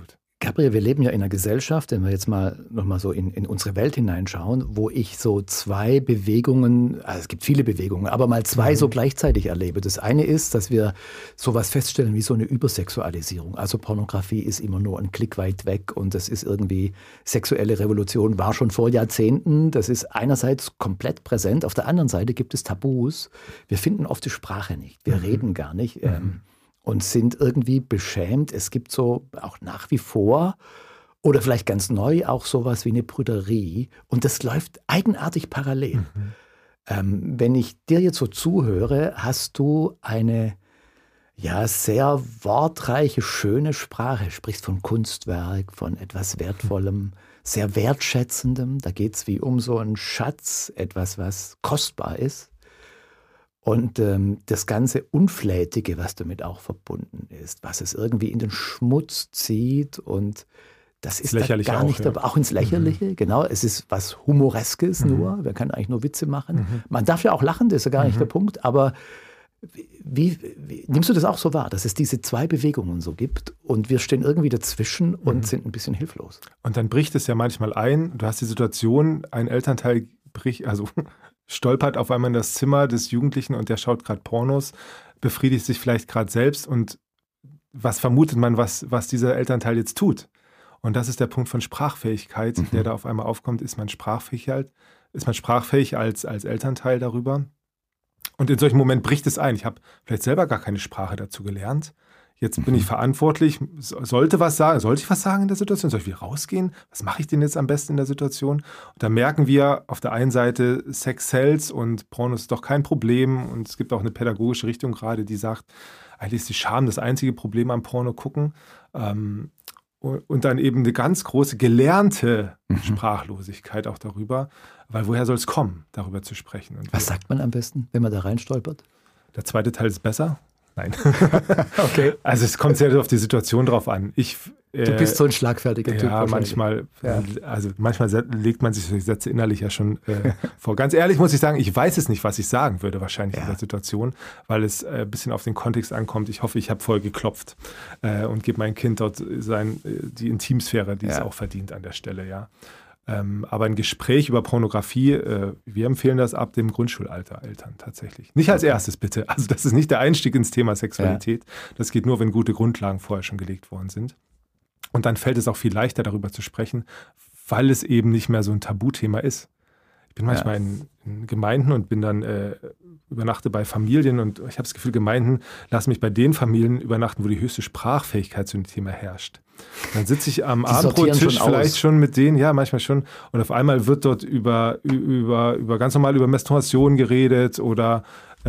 Gabriel, wir leben ja in einer Gesellschaft, wenn wir jetzt mal nochmal so in unsere Welt hineinschauen, wo ich so zwei Bewegungen, also es gibt viele Bewegungen, aber mal zwei so gleichzeitig erlebe. Das eine ist, dass wir sowas feststellen wie so eine Übersexualisierung. Also Pornografie ist immer nur ein Klick weit weg und das ist irgendwie, sexuelle Revolution war schon vor Jahrzehnten. Das ist einerseits komplett präsent, auf der anderen Seite gibt es Tabus. Wir finden oft die Sprache nicht, wir reden gar nicht. Und sind irgendwie beschämt. Es gibt so auch nach wie vor oder vielleicht ganz neu auch sowas wie eine Prüderie. Und das läuft eigenartig parallel. Wenn ich dir jetzt so zuhöre, hast du eine sehr wortreiche, schöne Sprache. Sprichst von Kunstwerk, von etwas Wertvollem, sehr Wertschätzendem. Da geht es wie um so einen Schatz, etwas, was kostbar ist. Und das ganze Unflätige, was damit auch verbunden ist, was es irgendwie in den Schmutz zieht und das ist da gar nicht dabei, auch ins Lächerliche, genau. Es ist was Humoreskes nur, wir können eigentlich nur Witze machen. Man darf ja auch lachen, das ist ja gar nicht der Punkt, aber wie nimmst du das auch so wahr, dass es diese zwei Bewegungen so gibt und wir stehen irgendwie dazwischen und sind ein bisschen hilflos? Und dann bricht es ja manchmal ein, du hast die Situation, ein Elternteil stolpert auf einmal in das Zimmer des Jugendlichen und der schaut gerade Pornos, befriedigt sich vielleicht gerade selbst und was vermutet man, was dieser Elternteil jetzt tut? Und das ist der Punkt von Sprachfähigkeit, der da auf einmal aufkommt. Ist man sprachfähig als Elternteil darüber? Und in solchen Momenten bricht es ein. Ich habe vielleicht selber gar keine Sprache dazu gelernt. Jetzt bin ich verantwortlich, sollte ich was sagen in der Situation? Soll ich wieder rausgehen? Was mache ich denn jetzt am besten in der Situation? Und da merken wir auf der einen Seite, Sex sells und Porno ist doch kein Problem. Und es gibt auch eine pädagogische Richtung gerade, die sagt, eigentlich ist die Scham das einzige Problem am Porno gucken. Und dann eben eine ganz große gelernte Sprachlosigkeit auch darüber. Weil woher soll es kommen, darüber zu sprechen? Und was sagt man am besten, wenn man da reinstolpert? Der zweite Teil ist besser. Nein. Okay. Also es kommt sehr auf die Situation drauf an. Du bist so ein schlagfertiger Typ. Ja, manchmal legt man sich solche Sätze innerlich ja schon vor. Ganz ehrlich muss ich sagen, ich weiß es nicht, was ich sagen würde wahrscheinlich in der Situation, weil es ein bisschen auf den Kontext ankommt. Ich hoffe, ich habe voll geklopft und gebe meinem Kind dort die Intimsphäre, die es auch verdient an der Stelle, ja. Aber ein Gespräch über Pornografie, wir empfehlen das ab dem Grundschulalter Eltern tatsächlich. Nicht als erstes bitte. Also das ist nicht der Einstieg ins Thema Sexualität. Das geht nur, wenn gute Grundlagen vorher schon gelegt worden sind. Und dann fällt es auch viel leichter, darüber zu sprechen, weil es eben nicht mehr so ein Tabuthema ist. Ich bin manchmal in Gemeinden und bin dann übernachte bei Familien und ich habe das Gefühl, Gemeinden lassen mich bei den Familien übernachten, wo die höchste Sprachfähigkeit zu dem Thema herrscht. Dann sitze ich am Abendbrottisch vielleicht schon mit denen, ja, manchmal schon, und auf einmal wird dort über ganz normal über Menstruation geredet oder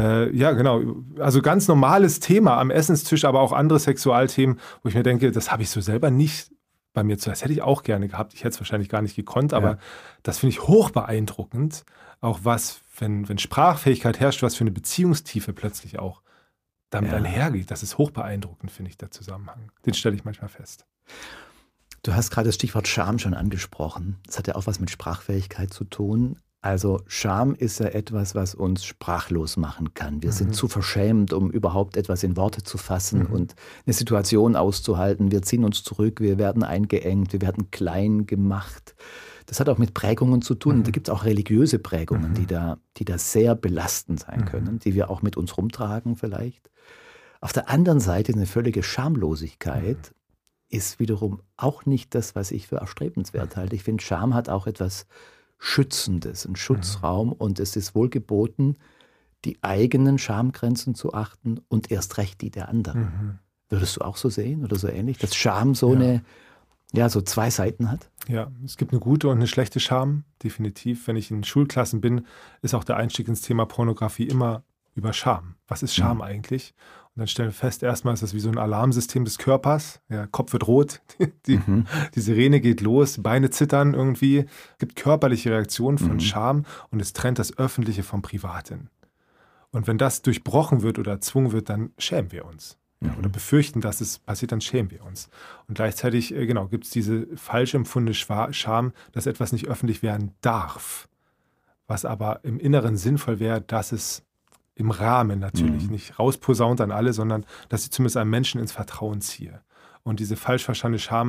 also ganz normales Thema am Essenstisch, aber auch andere Sexualthemen, wo ich mir denke, das habe ich so selber nicht bei mir zu. Das hätte ich auch gerne gehabt. Ich hätte es wahrscheinlich gar nicht gekonnt, aber das finde ich hoch beeindruckend. Auch wenn Sprachfähigkeit herrscht, was für eine Beziehungstiefe plötzlich auch damit einhergeht. Das ist hoch beeindruckend, finde ich, der Zusammenhang. Den stelle ich manchmal fest. Du hast gerade das Stichwort Scham schon angesprochen. Das hat ja auch was mit Sprachfähigkeit zu tun. Also Scham ist ja etwas, was uns sprachlos machen kann. Wir sind zu verschämt, um überhaupt etwas in Worte zu fassen und eine Situation auszuhalten. Wir ziehen uns zurück, wir werden eingeengt, wir werden klein gemacht. Das hat auch mit Prägungen zu tun. Da gibt es auch religiöse Prägungen, die da sehr belastend sein können, die wir auch mit uns rumtragen vielleicht. Auf der anderen Seite eine völlige Schamlosigkeit ist wiederum auch nicht das, was ich für erstrebenswert halte. Ich finde, Scham hat auch etwas Schützendes, ein Schutzraum, und es ist wohl geboten, die eigenen Schamgrenzen zu achten und erst recht die der anderen. Würdest du auch so sehen oder so ähnlich, dass Scham so so zwei Seiten hat? Ja, es gibt eine gute und eine schlechte Scham, definitiv. Wenn ich in Schulklassen bin, ist auch der Einstieg ins Thema Pornografie immer über Scham. Was ist Scham die dann stellen wir fest, erstmal ist das wie so ein Alarmsystem des Körpers. Ja, Kopf wird rot, die Sirene geht los, Beine zittern irgendwie. Es gibt körperliche Reaktionen von Scham und es trennt das Öffentliche vom Privaten. Und wenn das durchbrochen wird oder erzwungen wird, dann schämen wir uns. Ja, oder befürchten, dass es passiert, dann schämen wir uns. Und gleichzeitig gibt es diese falsch empfundene Scham, dass etwas nicht öffentlich werden darf. Was aber im Inneren sinnvoll wäre, dass es im Rahmen natürlich nicht rausposaunt an alle, sondern dass ich zumindest einem Menschen ins Vertrauen ziehe. Und diese falsch verstandene Scham,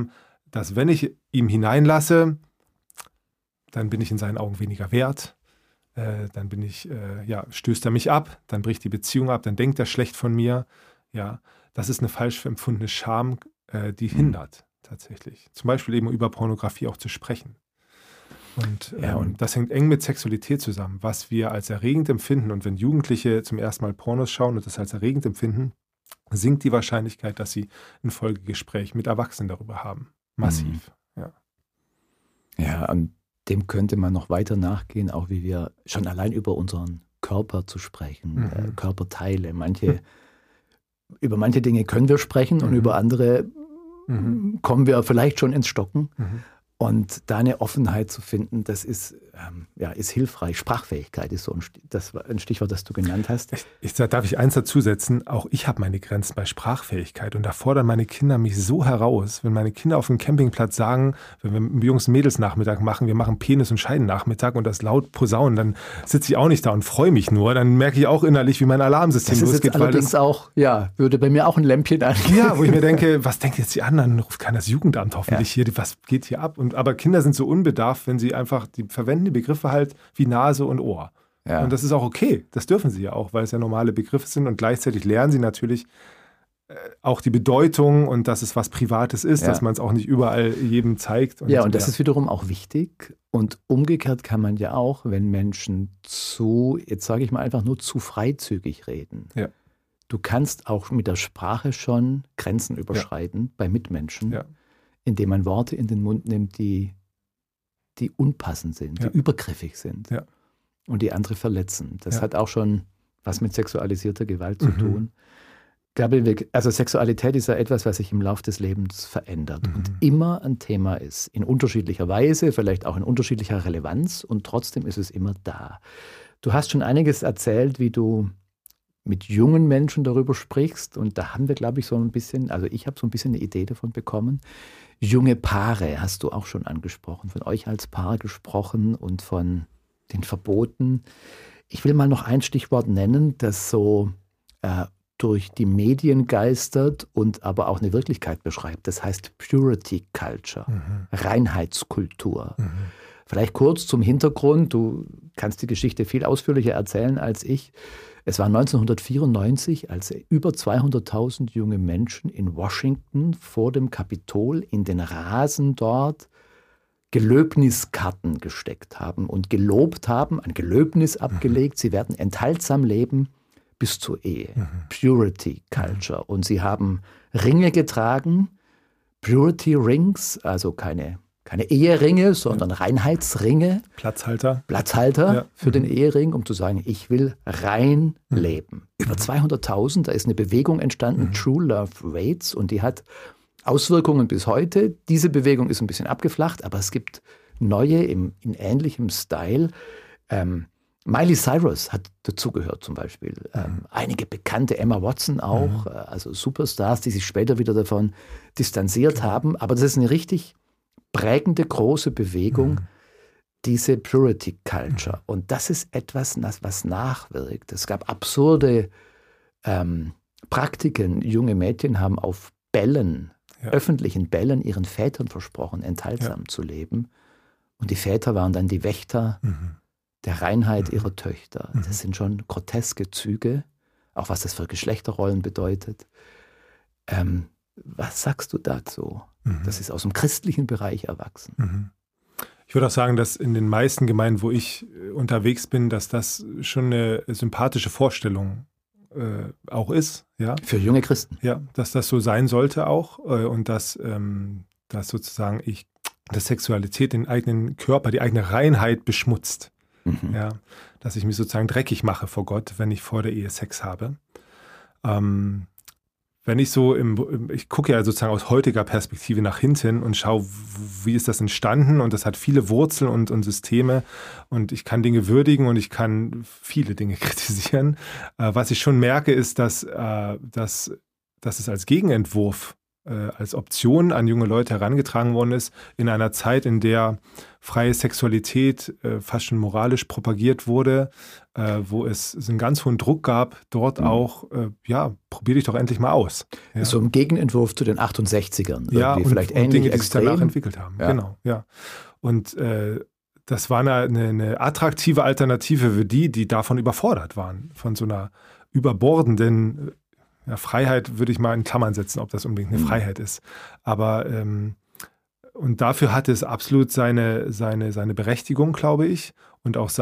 dass wenn ich ihm hineinlasse, dann bin ich in seinen Augen weniger wert. Dann stößt er mich ab, dann bricht die Beziehung ab, dann denkt er schlecht von mir. Ja, das ist eine falsch empfundene Scham, die hindert tatsächlich. Zum Beispiel eben über Pornografie auch zu sprechen. Und das hängt eng mit Sexualität zusammen, was wir als erregend empfinden. Und wenn Jugendliche zum ersten Mal Pornos schauen und das als erregend empfinden, sinkt die Wahrscheinlichkeit, dass sie ein Folgegespräch mit Erwachsenen darüber haben. Massiv. Ja, und dem könnte man noch weiter nachgehen, auch wie wir schon allein über unseren Körper zu sprechen, Körperteile. Über manche Dinge können wir sprechen und über andere kommen wir vielleicht schon ins Stocken. Und da eine Offenheit zu finden, das ist hilfreich. Sprachfähigkeit ist so ein Stichwort, das du genannt hast. Darf ich eins dazusetzen? Auch ich habe meine Grenzen bei Sprachfähigkeit. Und da fordern meine Kinder mich so heraus, wenn meine Kinder auf dem Campingplatz sagen, wenn wir mit Jungs- und Mädels-Nachmittag machen, wir machen Penis- und Scheiden-Nachmittag und das laut posaunen, dann sitze ich auch nicht da und freue mich nur. Dann merke ich auch innerlich, wie mein Alarmsystem losgeht. Das ist jetzt allerdings auch, würde bei mir auch ein Lämpchen angehen. Ja, wo ich mir denke, was denkt jetzt die anderen? Ruft keiner das Jugendamt hoffentlich hier, was geht hier ab? Aber Kinder sind so unbedarft, wenn sie einfach, die verwenden die Begriffe halt wie Nase und Ohr. Ja. Und das ist auch okay. Das dürfen sie ja auch, weil es ja normale Begriffe sind. Und gleichzeitig lernen sie natürlich auch die Bedeutung und dass es was Privates ist, dass man es auch nicht überall jedem zeigt. Und das ist wiederum auch wichtig. Und umgekehrt kann man ja auch, wenn Menschen jetzt sage ich mal einfach nur zu freizügig reden. Ja. Du kannst auch mit der Sprache schon Grenzen überschreiten bei Mitmenschen, indem man Worte in den Mund nimmt, die unpassend sind, die übergriffig sind und die andere verletzen. Das hat auch schon was mit sexualisierter Gewalt zu tun. Also Sexualität ist ja etwas, was sich im Laufe des Lebens verändert und immer ein Thema ist. In unterschiedlicher Weise, vielleicht auch in unterschiedlicher Relevanz und trotzdem ist es immer da. Du hast schon einiges erzählt, wie du mit jungen Menschen darüber sprichst und da haben wir, glaube ich, ich habe so ein bisschen eine Idee davon bekommen. Junge Paare hast du auch schon angesprochen, von euch als Paar gesprochen und von den Verboten. Ich will mal noch ein Stichwort nennen, das so durch die Medien geistert und aber auch eine Wirklichkeit beschreibt. Das heißt Purity Culture, Reinheitskultur. Vielleicht kurz zum Hintergrund, du kannst die Geschichte viel ausführlicher erzählen als ich. Es war 1994, als über 200.000 junge Menschen in Washington vor dem Kapitol in den Rasen dort Gelöbniskarten gesteckt haben und gelobt haben, ein Gelöbnis abgelegt, sie werden enthaltsam leben bis zur Ehe. Purity Culture. Und sie haben Ringe getragen, Purity Rings, also keine Eheringe, sondern Reinheitsringe. Platzhalter für den Ehering, um zu sagen, ich will rein leben. Über 200.000, da ist eine Bewegung entstanden, True Love Waits, und die hat Auswirkungen bis heute. Diese Bewegung ist ein bisschen abgeflacht, aber es gibt neue in ähnlichem Style. Miley Cyrus hat dazugehört zum Beispiel. Einige bekannte, Emma Watson auch, also Superstars, die sich später wieder davon distanziert haben. Aber das ist eine richtig prägende, große Bewegung, diese Purity Culture. Und das ist etwas, was nachwirkt. Es gab absurde Praktiken. Junge Mädchen haben auf Bällen, öffentlichen Bällen, ihren Vätern versprochen, enthaltsam zu leben. Und die Väter waren dann die Wächter der Reinheit ihrer Töchter. Das sind schon groteske Züge, auch was das für Geschlechterrollen bedeutet. Was sagst du dazu? Das ist aus dem christlichen Bereich erwachsen. Ich würde auch sagen, dass in den meisten Gemeinden, wo ich unterwegs bin, dass das schon eine sympathische Vorstellung auch ist. Ja? Für junge Christen. Ja, dass das so sein sollte auch und dass sozusagen dass Sexualität den eigenen Körper, die eigene Reinheit beschmutzt. Ja, dass ich mich sozusagen dreckig mache vor Gott, wenn ich vor der Ehe Sex habe. Wenn ich ich gucke ja sozusagen aus heutiger Perspektive nach hinten und schaue, wie ist das entstanden, und das hat viele Wurzeln und Systeme und ich kann Dinge würdigen und ich kann viele Dinge kritisieren. Was ich schon merke, ist, dass es als Gegenentwurf als Option an junge Leute herangetragen worden ist, in einer Zeit, in der freie Sexualität fast schon moralisch propagiert wurde, wo es einen ganz hohen Druck gab, dort auch, probier dich doch endlich mal aus. Ja. So im Gegenentwurf zu den 68ern. Ja, und vielleicht ähnlich Dinge, die extrem. sich danach entwickelt haben. Ja. Genau, ja. Und das war eine attraktive Alternative für die davon überfordert waren, von so einer überbordenden Freiheit, würde ich mal in Klammern setzen, ob das unbedingt eine Freiheit ist. Aber und dafür hatte es absolut seine Berechtigung, glaube ich, und auch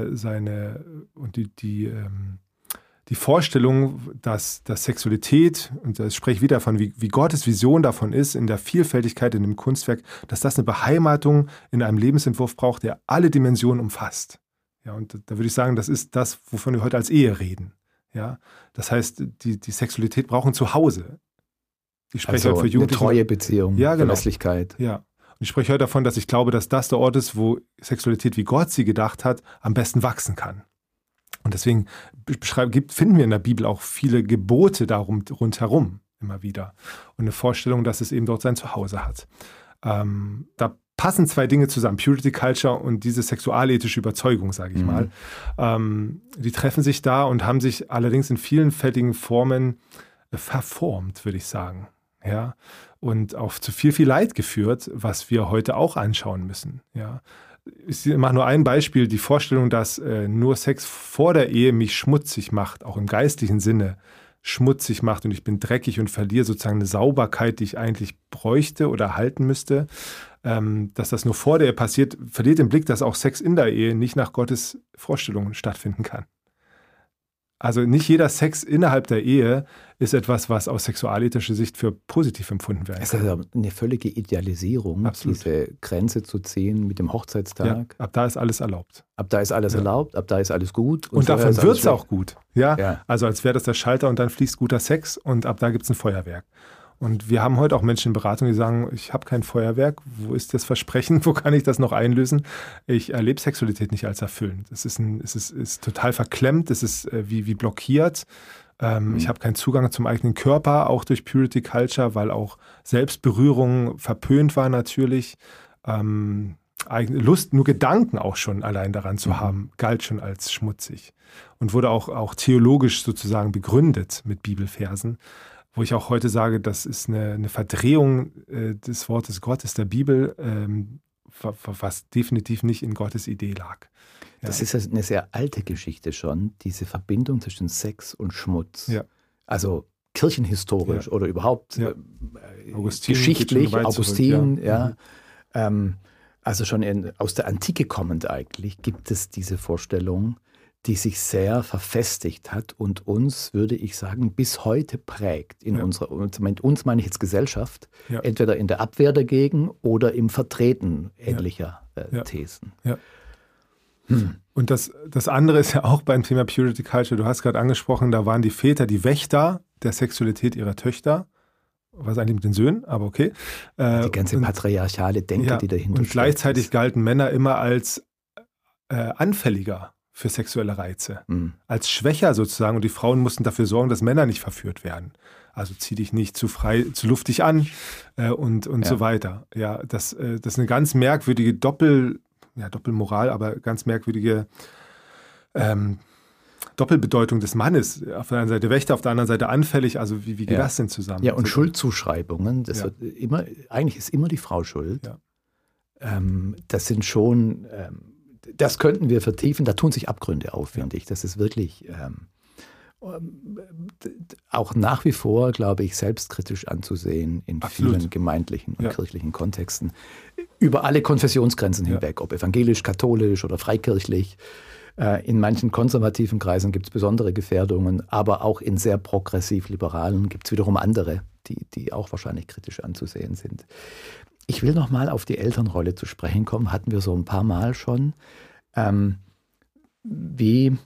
die Vorstellung, dass Sexualität, und das spreche ich wieder davon, wie Gottes Vision davon ist, in der Vielfältigkeit in dem Kunstwerk, dass das eine Beheimatung in einem Lebensentwurf braucht, der alle Dimensionen umfasst. Ja, und da würde ich sagen, das ist das, wovon wir heute als Ehe reden. Ja, das heißt, die Sexualität braucht ein Zuhause. Ich spreche heute für Jugendliche. Eine treue Beziehung, ja, genau. Verlässlichkeit. Ja. Und ich spreche heute davon, dass ich glaube, dass das der Ort ist, wo Sexualität, wie Gott sie gedacht hat, am besten wachsen kann. Und deswegen finden wir in der Bibel auch viele Gebote darum rundherum immer wieder. Und eine Vorstellung, dass es eben dort sein Zuhause hat. Da passen zwei Dinge zusammen, Purity Culture und diese sexualethische Überzeugung, sage ich mal. Die treffen sich da und haben sich allerdings in vielfältigen Formen verformt, würde ich sagen. Ja? Und auch zu viel Leid geführt, was wir heute auch anschauen müssen. Ja? Ich mache nur ein Beispiel, die Vorstellung, dass nur Sex vor der Ehe mich schmutzig macht, auch im geistlichen Sinne schmutzig macht und ich bin dreckig und verliere sozusagen eine Sauberkeit, die ich eigentlich bräuchte oder halten müsste, dass das nur vor der Ehe passiert, verliert den Blick, dass auch Sex in der Ehe nicht nach Gottes Vorstellungen stattfinden kann. Also nicht jeder Sex innerhalb der Ehe ist etwas, was aus sexualethischer Sicht für positiv empfunden werden kann. Es ist also eine völlige Idealisierung, Absolut. Diese Grenze zu ziehen mit dem Hochzeitstag. Ja, ab da ist alles erlaubt. Ab da ist alles erlaubt, ab da ist alles gut. Und davon wird es auch gut. Ja? Also als wäre das der Schalter und dann fließt guter Sex und ab da gibt es ein Feuerwerk. Und wir haben heute auch Menschen in Beratung, die sagen, ich habe kein Feuerwerk, wo ist das Versprechen, wo kann ich das noch einlösen? Ich erlebe Sexualität nicht als erfüllend. Es ist total verklemmt, es ist wie blockiert. Ich habe keinen Zugang zum eigenen Körper, auch durch Purity Culture, weil auch Selbstberührung verpönt war natürlich. Lust, nur Gedanken auch schon allein daran zu haben, galt schon als schmutzig und wurde auch theologisch sozusagen begründet mit Bibelversen. Wo ich auch heute sage, das ist eine Verdrehung des Wortes Gottes, der Bibel, was definitiv nicht in Gottes Idee lag. Ja. Das ist eine sehr alte Geschichte schon, diese Verbindung zwischen Sex und Schmutz. Ja. Also kirchenhistorisch oder überhaupt Augustin, geschichtlich, Augustin, zurück, also schon aus der Antike kommend eigentlich, gibt es diese Vorstellung, die sich sehr verfestigt hat und uns, würde ich sagen, bis heute prägt in uns meine ich jetzt Gesellschaft, entweder in der Abwehr dagegen oder im Vertreten ähnlicher Thesen. Ja. Und das andere ist ja auch beim Thema Purity Culture, du hast gerade angesprochen, da waren die Väter die Wächter der Sexualität ihrer Töchter. Was eigentlich mit den Söhnen, aber okay. Die ganze patriarchale Denke, die dahinter steht. Und gleichzeitig galten Männer immer als anfälliger für sexuelle Reize, als schwächer sozusagen. Und die Frauen mussten dafür sorgen, dass Männer nicht verführt werden. Also zieh dich nicht zu luftig an und so weiter. Ja, das ist eine ganz merkwürdige Doppelmoral, aber ganz merkwürdige Doppelbedeutung des Mannes. Auf der einen Seite Wächter, auf der anderen Seite anfällig. Also wie geht das denn zusammen? Ja, und Schuldzuschreibungen, eigentlich ist immer die Frau schuld. Ja. Das sind schon... Das könnten wir vertiefen, da tun sich Abgründe auf, finde ich. Das ist wirklich auch nach wie vor, glaube ich, selbstkritisch anzusehen in vielen gemeindlichen und kirchlichen Kontexten. Über alle Konfessionsgrenzen hinweg, ob evangelisch, katholisch oder freikirchlich. In manchen konservativen Kreisen gibt es besondere Gefährdungen, aber auch in sehr progressiv-liberalen gibt es wiederum andere, die auch wahrscheinlich kritisch anzusehen sind. Ich will noch mal auf die Elternrolle zu sprechen kommen, hatten wir so ein paar Mal schon. Wie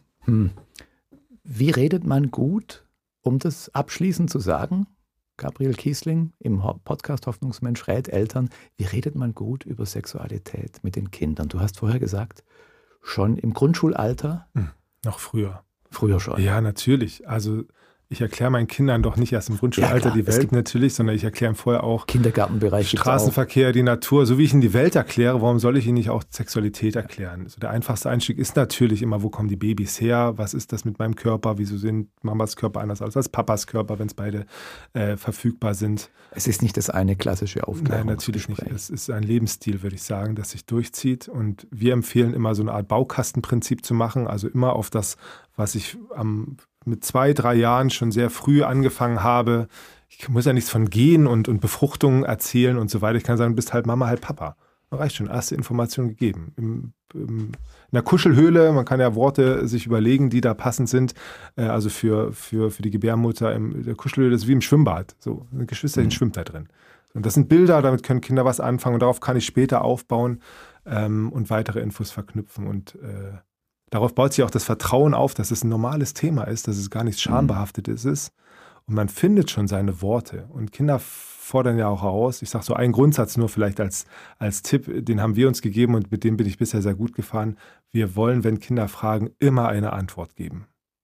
redet man gut, um das abschließend zu sagen? Gabriel Kiesling im Podcast Hoffnungsmensch rät Eltern. Wie redet man gut über Sexualität mit den Kindern? Du hast vorher gesagt, schon im Grundschulalter? Noch früher. Früher schon? Ja, natürlich. Also ich erkläre meinen Kindern doch nicht erst im Grundschulalter die Welt natürlich, sondern ich erkläre ihnen vorher auch Kindergartenbereich, Straßenverkehr, die Natur, so wie ich ihnen die Welt erkläre, warum soll ich ihnen nicht auch Sexualität erklären? Also der einfachste Einstieg ist natürlich immer, wo kommen die Babys her? Was ist das mit meinem Körper? Wieso sind Mamas Körper anders als Papas Körper, wenn es beide verfügbar sind? Es ist nicht das eine klassische Aufklärungsgespräch. Nein, natürlich nicht. Es ist ein Lebensstil, würde ich sagen, das sich durchzieht. Und wir empfehlen immer so eine Art Baukastenprinzip zu machen, also immer auf das, was ich mit 2, 3 Jahren schon sehr früh angefangen habe. Ich muss ja nichts von Gehen und Befruchtung erzählen und so weiter. Ich kann sagen, du bist halb Mama, halb Papa. Das reicht schon, erste Information gegeben. In der Kuschelhöhle, man kann ja Worte sich überlegen, die da passend sind. Also für die Gebärmutter in der Kuschelhöhle, das ist wie im Schwimmbad. So, ein Geschwisterchen schwimmt da drin. Und das sind Bilder, damit können Kinder was anfangen und darauf kann ich später aufbauen und weitere Infos verknüpfen. Und darauf baut sich auch das Vertrauen auf, dass es ein normales Thema ist, dass es gar nichts Schambehaftetes ist. Und man findet schon seine Worte. Und Kinder fordern ja auch heraus. Ich sage so einen Grundsatz nur vielleicht als Tipp, den haben wir uns gegeben und mit dem bin ich bisher sehr gut gefahren. Wir wollen, wenn Kinder fragen, immer eine Antwort geben.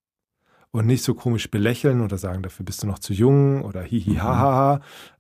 Und nicht so komisch belächeln oder sagen, dafür bist du noch zu jung oder hihi, hahaha.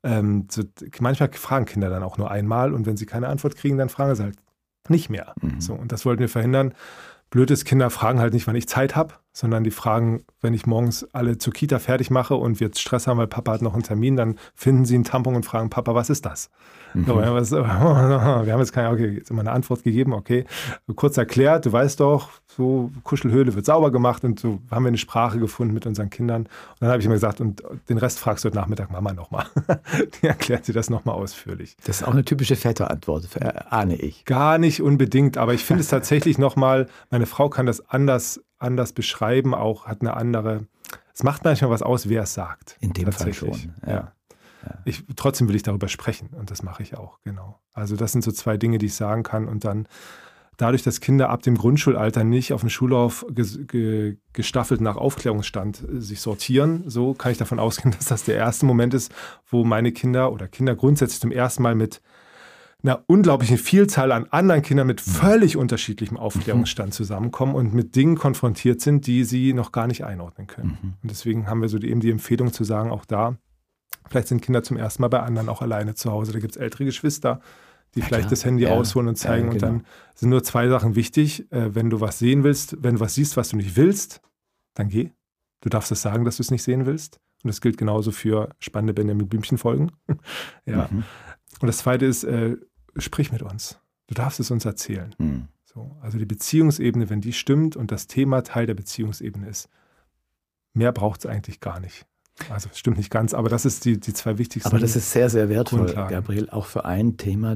Manchmal fragen Kinder dann auch nur einmal und wenn sie keine Antwort kriegen, dann fragen sie halt nicht mehr. So, und das wollten wir verhindern. Blöd ist, Kinder fragen halt nicht, wann ich Zeit habe, sondern die fragen, wenn ich morgens alle zur Kita fertig mache und wir jetzt Stress haben, weil Papa hat noch einen Termin, dann finden sie einen Tampon und fragen, Papa, was ist das? So, wir haben jetzt jetzt immer eine Antwort gegeben, okay, kurz erklärt, du weißt doch, so Kuschelhöhle wird sauber gemacht und so haben wir eine Sprache gefunden mit unseren Kindern. Und dann habe ich immer gesagt, und den Rest fragst du heute Nachmittag Mama nochmal. Die erklärt dir das nochmal ausführlich. Das ist auch eine typische Väterantwort, ahne ich. Gar nicht unbedingt, aber ich finde es tatsächlich nochmal, meine Frau kann das anders beschreiben, auch hat eine andere, es macht manchmal was aus, wer es sagt. In dem Fall schon, ja. Trotzdem will ich darüber sprechen und das mache ich auch, genau. Also das sind so 2 Dinge, die ich sagen kann und dann dadurch, dass Kinder ab dem Grundschulalter nicht auf dem Schullauf gestaffelt nach Aufklärungsstand sich sortieren, so kann ich davon ausgehen, dass das der erste Moment ist, wo meine Kinder oder Kinder grundsätzlich zum ersten Mal mit einer unglaublichen Vielzahl an anderen Kindern mit völlig unterschiedlichem Aufklärungsstand zusammenkommen und mit Dingen konfrontiert sind, die sie noch gar nicht einordnen können. Und deswegen haben wir so eben die Empfehlung zu sagen, auch da, vielleicht sind Kinder zum ersten Mal bei anderen auch alleine zu Hause. Da gibt es ältere Geschwister, die vielleicht das Handy rausholen und zeigen. Und dann sind nur 2 Sachen wichtig. Wenn du was sehen willst, wenn du was siehst, was du nicht willst, dann geh. Du darfst es sagen, dass du es nicht sehen willst. Und das gilt genauso für spannende Benjamin Blümchen-Folgen. Ja. Und das Zweite ist, sprich mit uns. Du darfst es uns erzählen. So, also die Beziehungsebene, wenn die stimmt und das Thema Teil der Beziehungsebene ist, mehr braucht es eigentlich gar nicht. Also es stimmt nicht ganz, aber das ist die 2 wichtigsten. Aber das ist sehr, sehr wertvoll, Grundlagen. Gabriel, auch für ein Thema,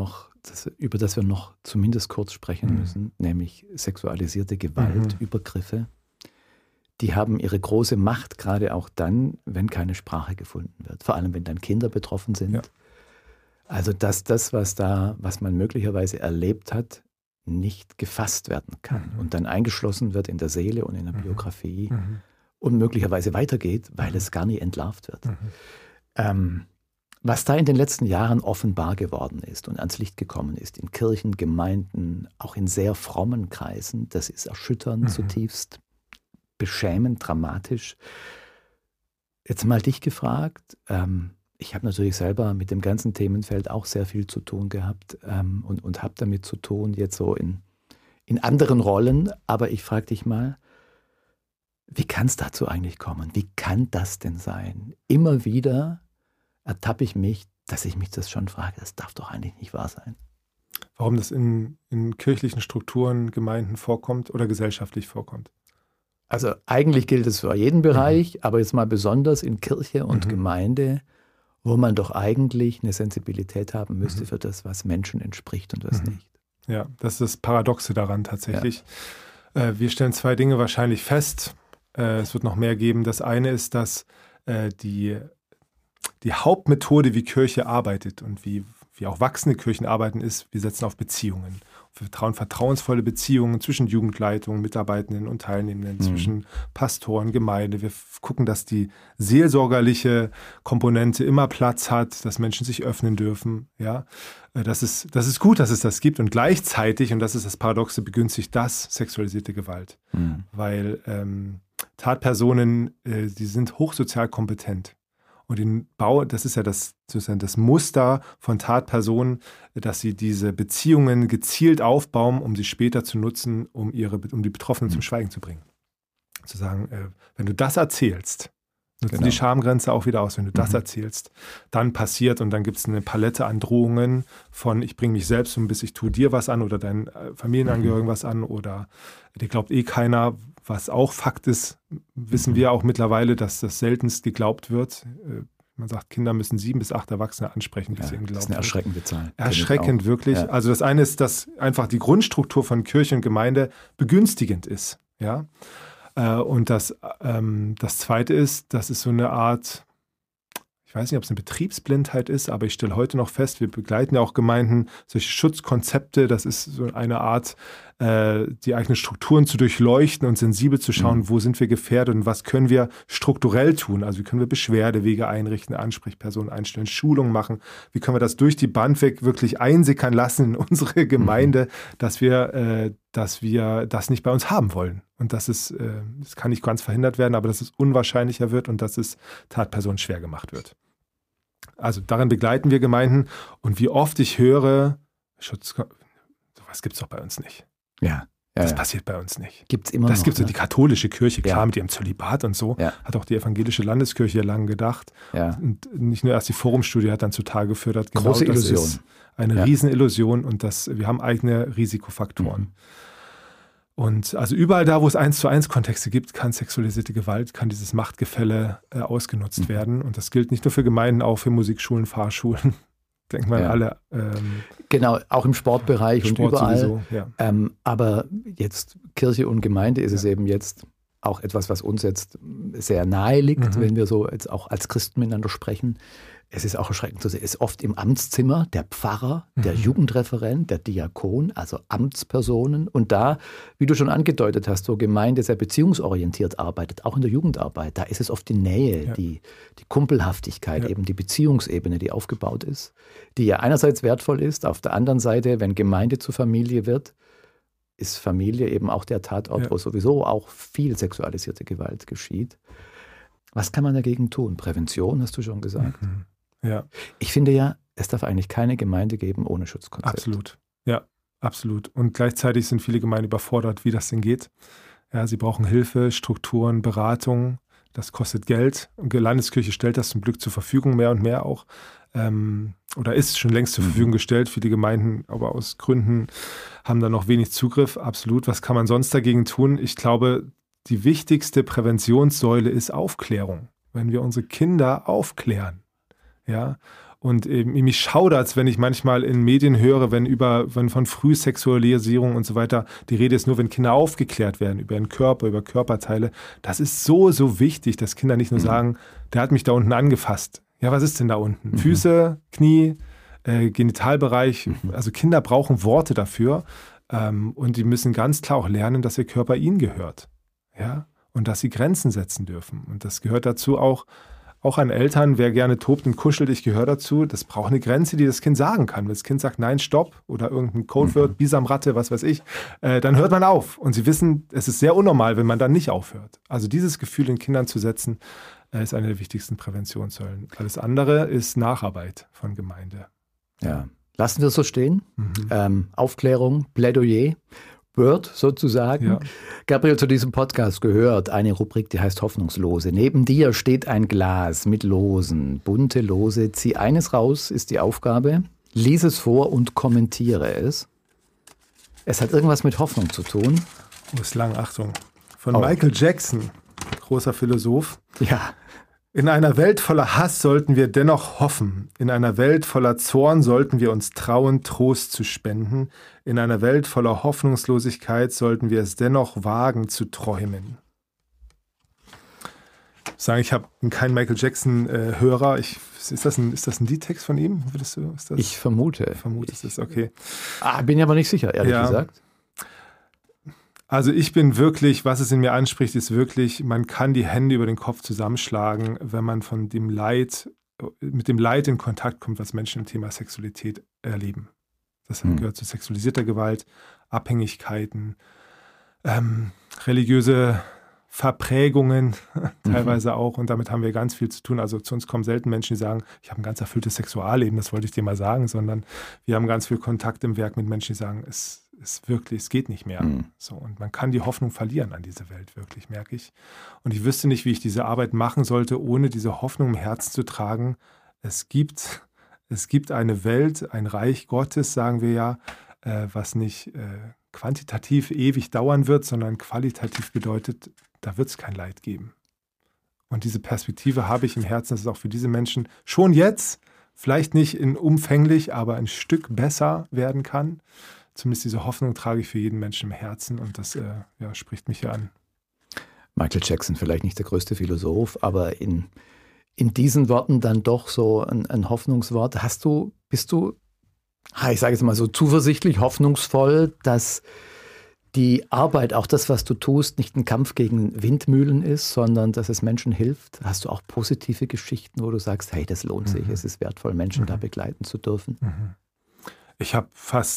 über das wir noch zumindest kurz sprechen müssen, nämlich sexualisierte Gewalt, Übergriffe. Die haben ihre große Macht, gerade auch dann, wenn keine Sprache gefunden wird. Vor allem, wenn dann Kinder betroffen sind. Ja. Also, dass das, was man möglicherweise erlebt hat, nicht gefasst werden kann und dann eingeschlossen wird in der Seele und in der Biografie und möglicherweise weitergeht, weil es gar nie entlarvt wird. Was da in den letzten Jahren offenbar geworden ist und ans Licht gekommen ist, in Kirchen, Gemeinden, auch in sehr frommen Kreisen, das ist erschütternd, zutiefst beschämend, dramatisch. Jetzt mal dich gefragt, ich habe natürlich selber mit dem ganzen Themenfeld auch sehr viel zu tun gehabt und habe damit zu tun, jetzt so in anderen Rollen. Aber ich frage dich mal, wie kann es dazu eigentlich kommen? Wie kann das denn sein? Immer wieder ertappe ich mich, dass ich mich das schon frage. Das darf doch eigentlich nicht wahr sein. Warum das in kirchlichen Strukturen, Gemeinden vorkommt oder gesellschaftlich vorkommt? Also eigentlich gilt es für jeden Bereich, aber jetzt mal besonders in Kirche und Gemeinde, wo man doch eigentlich eine Sensibilität haben müsste für das, was Menschen entspricht und was nicht. Ja, das ist das Paradoxe daran tatsächlich. Ja. Wir stellen 2 Dinge wahrscheinlich fest. Es wird noch mehr geben. Das eine ist, dass die Hauptmethode, wie Kirche arbeitet und wie auch wachsende Kirchen arbeiten, ist, wir setzen auf Beziehungen. Wir vertrauensvolle Beziehungen zwischen Jugendleitung, Mitarbeitenden und Teilnehmenden, zwischen Pastoren, Gemeinde. Wir gucken, dass die seelsorgerliche Komponente immer Platz hat, dass Menschen sich öffnen dürfen. Ja, das ist gut, dass es das gibt. Und gleichzeitig, und das ist das Paradoxe, begünstigt das sexualisierte Gewalt. Weil Tatpersonen, die sind hochsozial kompetent. Und das ist ja sozusagen das Muster von Tatpersonen, dass sie diese Beziehungen gezielt aufbauen, um sie später zu nutzen, um die Betroffenen zum Schweigen zu bringen. Zu sagen, wenn du das erzählst, nutzen die Schamgrenze auch wieder aus. Wenn du das erzählst, dann passiert und dann gibt es eine Palette an Drohungen von ich bringe mich selbst um, bis ich tue dir was an oder deinen Familienangehörigen was an oder dir glaubt eh keiner, was auch Fakt ist, wissen wir auch mittlerweile, dass das seltenst geglaubt wird. Man sagt, Kinder müssen 7 bis 8 Erwachsene ansprechen, bis ihnen glaubt. Das ist eine erschreckende Zahl. Erschreckend, wirklich. Ja. Also das eine ist, dass einfach die Grundstruktur von Kirche und Gemeinde begünstigend ist. Ja. Und das Zweite ist, dass es so eine Art, ich weiß nicht, ob es eine Betriebsblindheit ist, aber ich stelle heute noch fest, wir begleiten ja auch Gemeinden, solche Schutzkonzepte, das ist so eine Art, die eigenen Strukturen zu durchleuchten und sensibel zu schauen, wo sind wir gefährdet und was können wir strukturell tun. Also wie können wir Beschwerdewege einrichten, Ansprechpersonen einstellen, Schulungen machen, wie können wir das durch die Band weg wirklich einsickern lassen in unsere Gemeinde, dass wir das nicht bei uns haben wollen. Und das kann nicht ganz verhindert werden, aber dass es unwahrscheinlicher wird und dass es Tatpersonen schwer gemacht wird. Also darin begleiten wir Gemeinden und wie oft ich höre, sowas gibt es doch bei uns nicht. Ja. Das passiert bei uns nicht. Gibt's immer das noch. Gibt es die katholische Kirche, klar, mit ihrem Zölibat und so. Ja. Hat auch die evangelische Landeskirche ja lange gedacht. Ja. Und nicht nur erst die Forumstudie hat dann zutage geführt. Genau, große Illusion. Das ist eine Riesenillusion und wir haben eigene Risikofaktoren. Und also überall da, wo es 1:1 Kontexte gibt, kann sexualisierte Gewalt, kann dieses Machtgefälle ausgenutzt werden. Und das gilt nicht nur für Gemeinden, auch für Musikschulen, Fahrschulen. Denken wir alle. Genau, auch im Sportbereich und überall. Sowieso, ja. Aber jetzt Kirche und Gemeinde ist es eben jetzt auch etwas, was uns jetzt sehr nahe liegt, wenn wir so jetzt auch als Christen miteinander sprechen. Es ist auch erschreckend zu sehen, es ist oft im Amtszimmer der Pfarrer, der Jugendreferent, der Diakon, also Amtspersonen. Und da, wie du schon angedeutet hast, wo Gemeinde sehr beziehungsorientiert arbeitet, auch in der Jugendarbeit, da ist es oft die Nähe, die Kumpelhaftigkeit, eben die Beziehungsebene, die aufgebaut ist, die ja einerseits wertvoll ist, auf der anderen Seite, wenn Gemeinde zur Familie wird, ist Familie eben auch der Tatort, wo sowieso auch viel sexualisierte Gewalt geschieht. Was kann man dagegen tun? Prävention, hast du schon gesagt. Ja. Ich finde ja, es darf eigentlich keine Gemeinde geben ohne Schutzkonzept. Absolut, ja, absolut. Und gleichzeitig sind viele Gemeinden überfordert, wie das denn geht. Ja, sie brauchen Hilfe, Strukturen, Beratung. Das kostet Geld. Und die Landeskirche stellt das zum Glück zur Verfügung, mehr und mehr auch. Oder ist schon längst zur Verfügung gestellt. Viele Gemeinden, aber aus Gründen, haben da noch wenig Zugriff. Absolut. Was kann man sonst dagegen tun? Ich glaube, die wichtigste Präventionssäule ist Aufklärung. Wenn wir unsere Kinder aufklären. Ja, und mich schaudert's, wenn ich manchmal in Medien höre, wenn von Frühsexualisierung und so weiter die Rede ist, nur wenn Kinder aufgeklärt werden über ihren Körper, über Körperteile. Das ist so, so wichtig, dass Kinder nicht nur sagen, der hat mich da unten angefasst. Ja, was ist denn da unten? Füße, Knie, Genitalbereich. Also Kinder brauchen Worte dafür und die müssen ganz klar auch lernen, dass ihr Körper ihnen gehört. Ja, und dass sie Grenzen setzen dürfen. Und das gehört dazu auch an Eltern, wer gerne tobt und kuschelt, ich gehöre dazu, das braucht eine Grenze, die das Kind sagen kann. Wenn das Kind sagt, nein, stopp oder irgendein Codewort, Bisamratte, was weiß ich, dann hört man auf. Und sie wissen, es ist sehr unnormal, wenn man dann nicht aufhört. Also dieses Gefühl in Kindern zu setzen, ist eine der wichtigsten Präventionssäulen. Alles andere ist Nacharbeit von Gemeinde. Ja, lassen wir es so stehen. Aufklärung, Plädoyer. Word sozusagen. Ja. Gabriel, zu diesem Podcast gehört eine Rubrik, die heißt Hoffnungslose. Neben dir steht ein Glas mit Losen, bunte Lose. Zieh eines raus, ist die Aufgabe. Lies es vor und kommentiere es. Es hat irgendwas mit Hoffnung zu tun. Oh, ist lang, Achtung. Von Michael Jackson, großer Philosoph. Ja. In einer Welt voller Hass sollten wir dennoch hoffen. In einer Welt voller Zorn sollten wir uns trauen, Trost zu spenden. In einer Welt voller Hoffnungslosigkeit sollten wir es dennoch wagen zu träumen. Ich sage, ich habe keinen Michael Jackson-Hörer. Ist das ein Liedtext von ihm? Ist das? Ich vermute. Vermutest es, okay. Bin ja aber nicht sicher, ehrlich gesagt. Also ich bin wirklich, was es in mir anspricht, ist wirklich, man kann die Hände über den Kopf zusammenschlagen, wenn man mit dem Leid in Kontakt kommt, was Menschen im Thema Sexualität erleben. Das gehört zu sexualisierter Gewalt, Abhängigkeiten, religiöse Verprägungen teilweise auch. Und damit haben wir ganz viel zu tun. Also zu uns kommen selten Menschen, die sagen, ich habe ein ganz erfülltes Sexualleben, das wollte ich dir mal sagen, sondern wir haben ganz viel Kontakt im Werk mit Menschen, die sagen, es geht nicht mehr. So, und man kann die Hoffnung verlieren an diese Welt, wirklich, merke ich. Und ich wüsste nicht, wie ich diese Arbeit machen sollte, ohne diese Hoffnung im Herzen zu tragen. Es gibt eine Welt, ein Reich Gottes, sagen wir ja, was nicht quantitativ ewig dauern wird, sondern qualitativ bedeutet, da wird es kein Leid geben. Und diese Perspektive habe ich im Herzen, dass es auch für diese Menschen schon jetzt, vielleicht nicht umfänglich, aber ein Stück besser werden kann. Zumindest diese Hoffnung trage ich für jeden Menschen im Herzen und das spricht mich hier an. Michael Jackson, vielleicht nicht der größte Philosoph, aber in diesen Worten dann doch so ein Hoffnungswort. Bist du, ich sage jetzt mal so zuversichtlich, hoffnungsvoll, dass die Arbeit, auch das, was du tust, nicht ein Kampf gegen Windmühlen ist, sondern dass es Menschen hilft? Hast du auch positive Geschichten, wo du sagst, hey, das lohnt sich, es ist wertvoll, Menschen da begleiten zu dürfen? Ich habe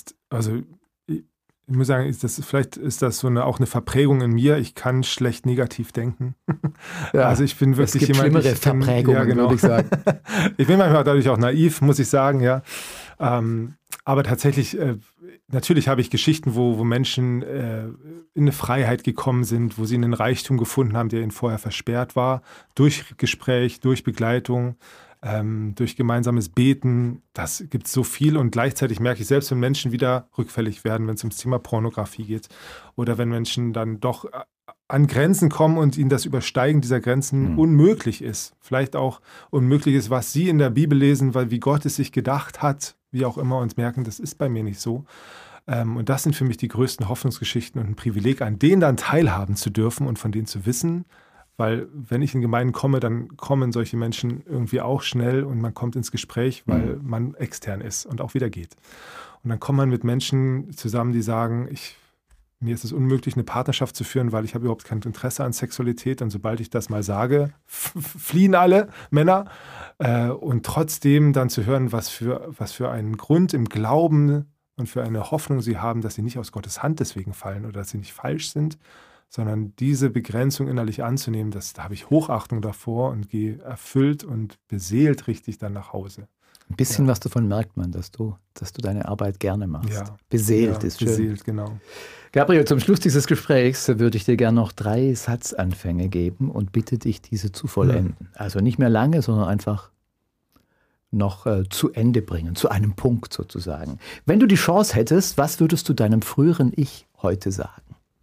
ich muss sagen, vielleicht ist das auch eine Verprägung in mir. Ich kann schlecht negativ denken. Ja, also ich bin wirklich es gibt schlimmere Verprägungen, würde ich sagen. Ich bin manchmal dadurch auch naiv, muss ich sagen, ja. Aber tatsächlich, natürlich habe ich Geschichten, wo Menschen in eine Freiheit gekommen sind, wo sie einen Reichtum gefunden haben, der ihnen vorher versperrt war, durch Gespräch, durch Begleitung, durch gemeinsames Beten. Das gibt es so viel und gleichzeitig merke ich, selbst wenn Menschen wieder rückfällig werden, wenn es ums Thema Pornografie geht oder wenn Menschen dann doch an Grenzen kommen und ihnen das Übersteigen dieser Grenzen unmöglich ist. Vielleicht auch unmöglich ist, was sie in der Bibel lesen, weil wie Gott es sich gedacht hat, wie auch immer, und merken, das ist bei mir nicht so. Und das sind für mich die größten Hoffnungsgeschichten und ein Privileg, an denen dann teilhaben zu dürfen und von denen zu wissen, weil wenn ich in Gemeinden komme, dann kommen solche Menschen irgendwie auch schnell und man kommt ins Gespräch, weil man extern ist und auch wieder geht. Und dann kommt man mit Menschen zusammen, die sagen, mir ist es unmöglich, eine Partnerschaft zu führen, weil ich habe überhaupt kein Interesse an Sexualität. Und sobald ich das mal sage, fliehen alle Männer. Und trotzdem dann zu hören, was für einen Grund im Glauben und für eine Hoffnung sie haben, dass sie nicht aus Gottes Hand deswegen fallen oder dass sie nicht falsch sind, sondern diese Begrenzung innerlich anzunehmen, da habe ich Hochachtung davor und gehe erfüllt und beseelt richtig dann nach Hause. Ein bisschen was davon merkt man, dass du deine Arbeit gerne machst. Ja. Beseelt ist schön. Beseelt, genau. Gabriel, zum Schluss dieses Gesprächs würde ich dir gerne noch 3 Satzanfänge geben und bitte dich, diese zu vollenden. Also nicht mehr lange, sondern einfach noch zu Ende bringen, zu einem Punkt sozusagen. Wenn du die Chance hättest, was würdest du deinem früheren Ich heute sagen?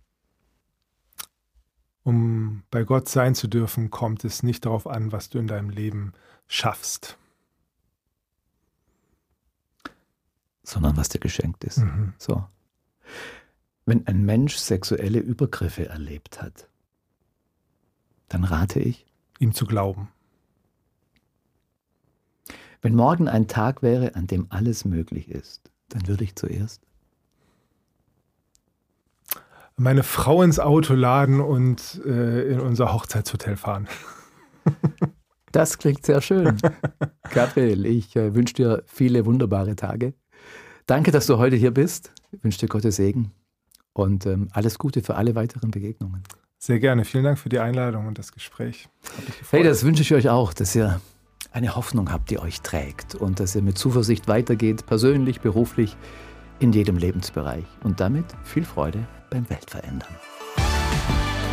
Um bei Gott sein zu dürfen, kommt es nicht darauf an, was du in deinem Leben schaffst. Sondern was dir geschenkt ist. So. Wenn ein Mensch sexuelle Übergriffe erlebt hat, dann rate ich, ihm zu glauben. Wenn morgen ein Tag wäre, an dem alles möglich ist, dann würde ich zuerst meine Frau ins Auto laden und in unser Hochzeitshotel fahren. Das klingt sehr schön. Gabriel, ich wünsche dir viele wunderbare Tage. Danke, dass du heute hier bist. Ich wünsche dir Gottes Segen und alles Gute für alle weiteren Begegnungen. Sehr gerne. Vielen Dank für die Einladung und das Gespräch. Hey, das wünsche ich euch auch, dass ihr eine Hoffnung habt, die euch trägt und dass ihr mit Zuversicht weitergeht, persönlich, beruflich, in jedem Lebensbereich. Und damit viel Freude beim Weltverändern.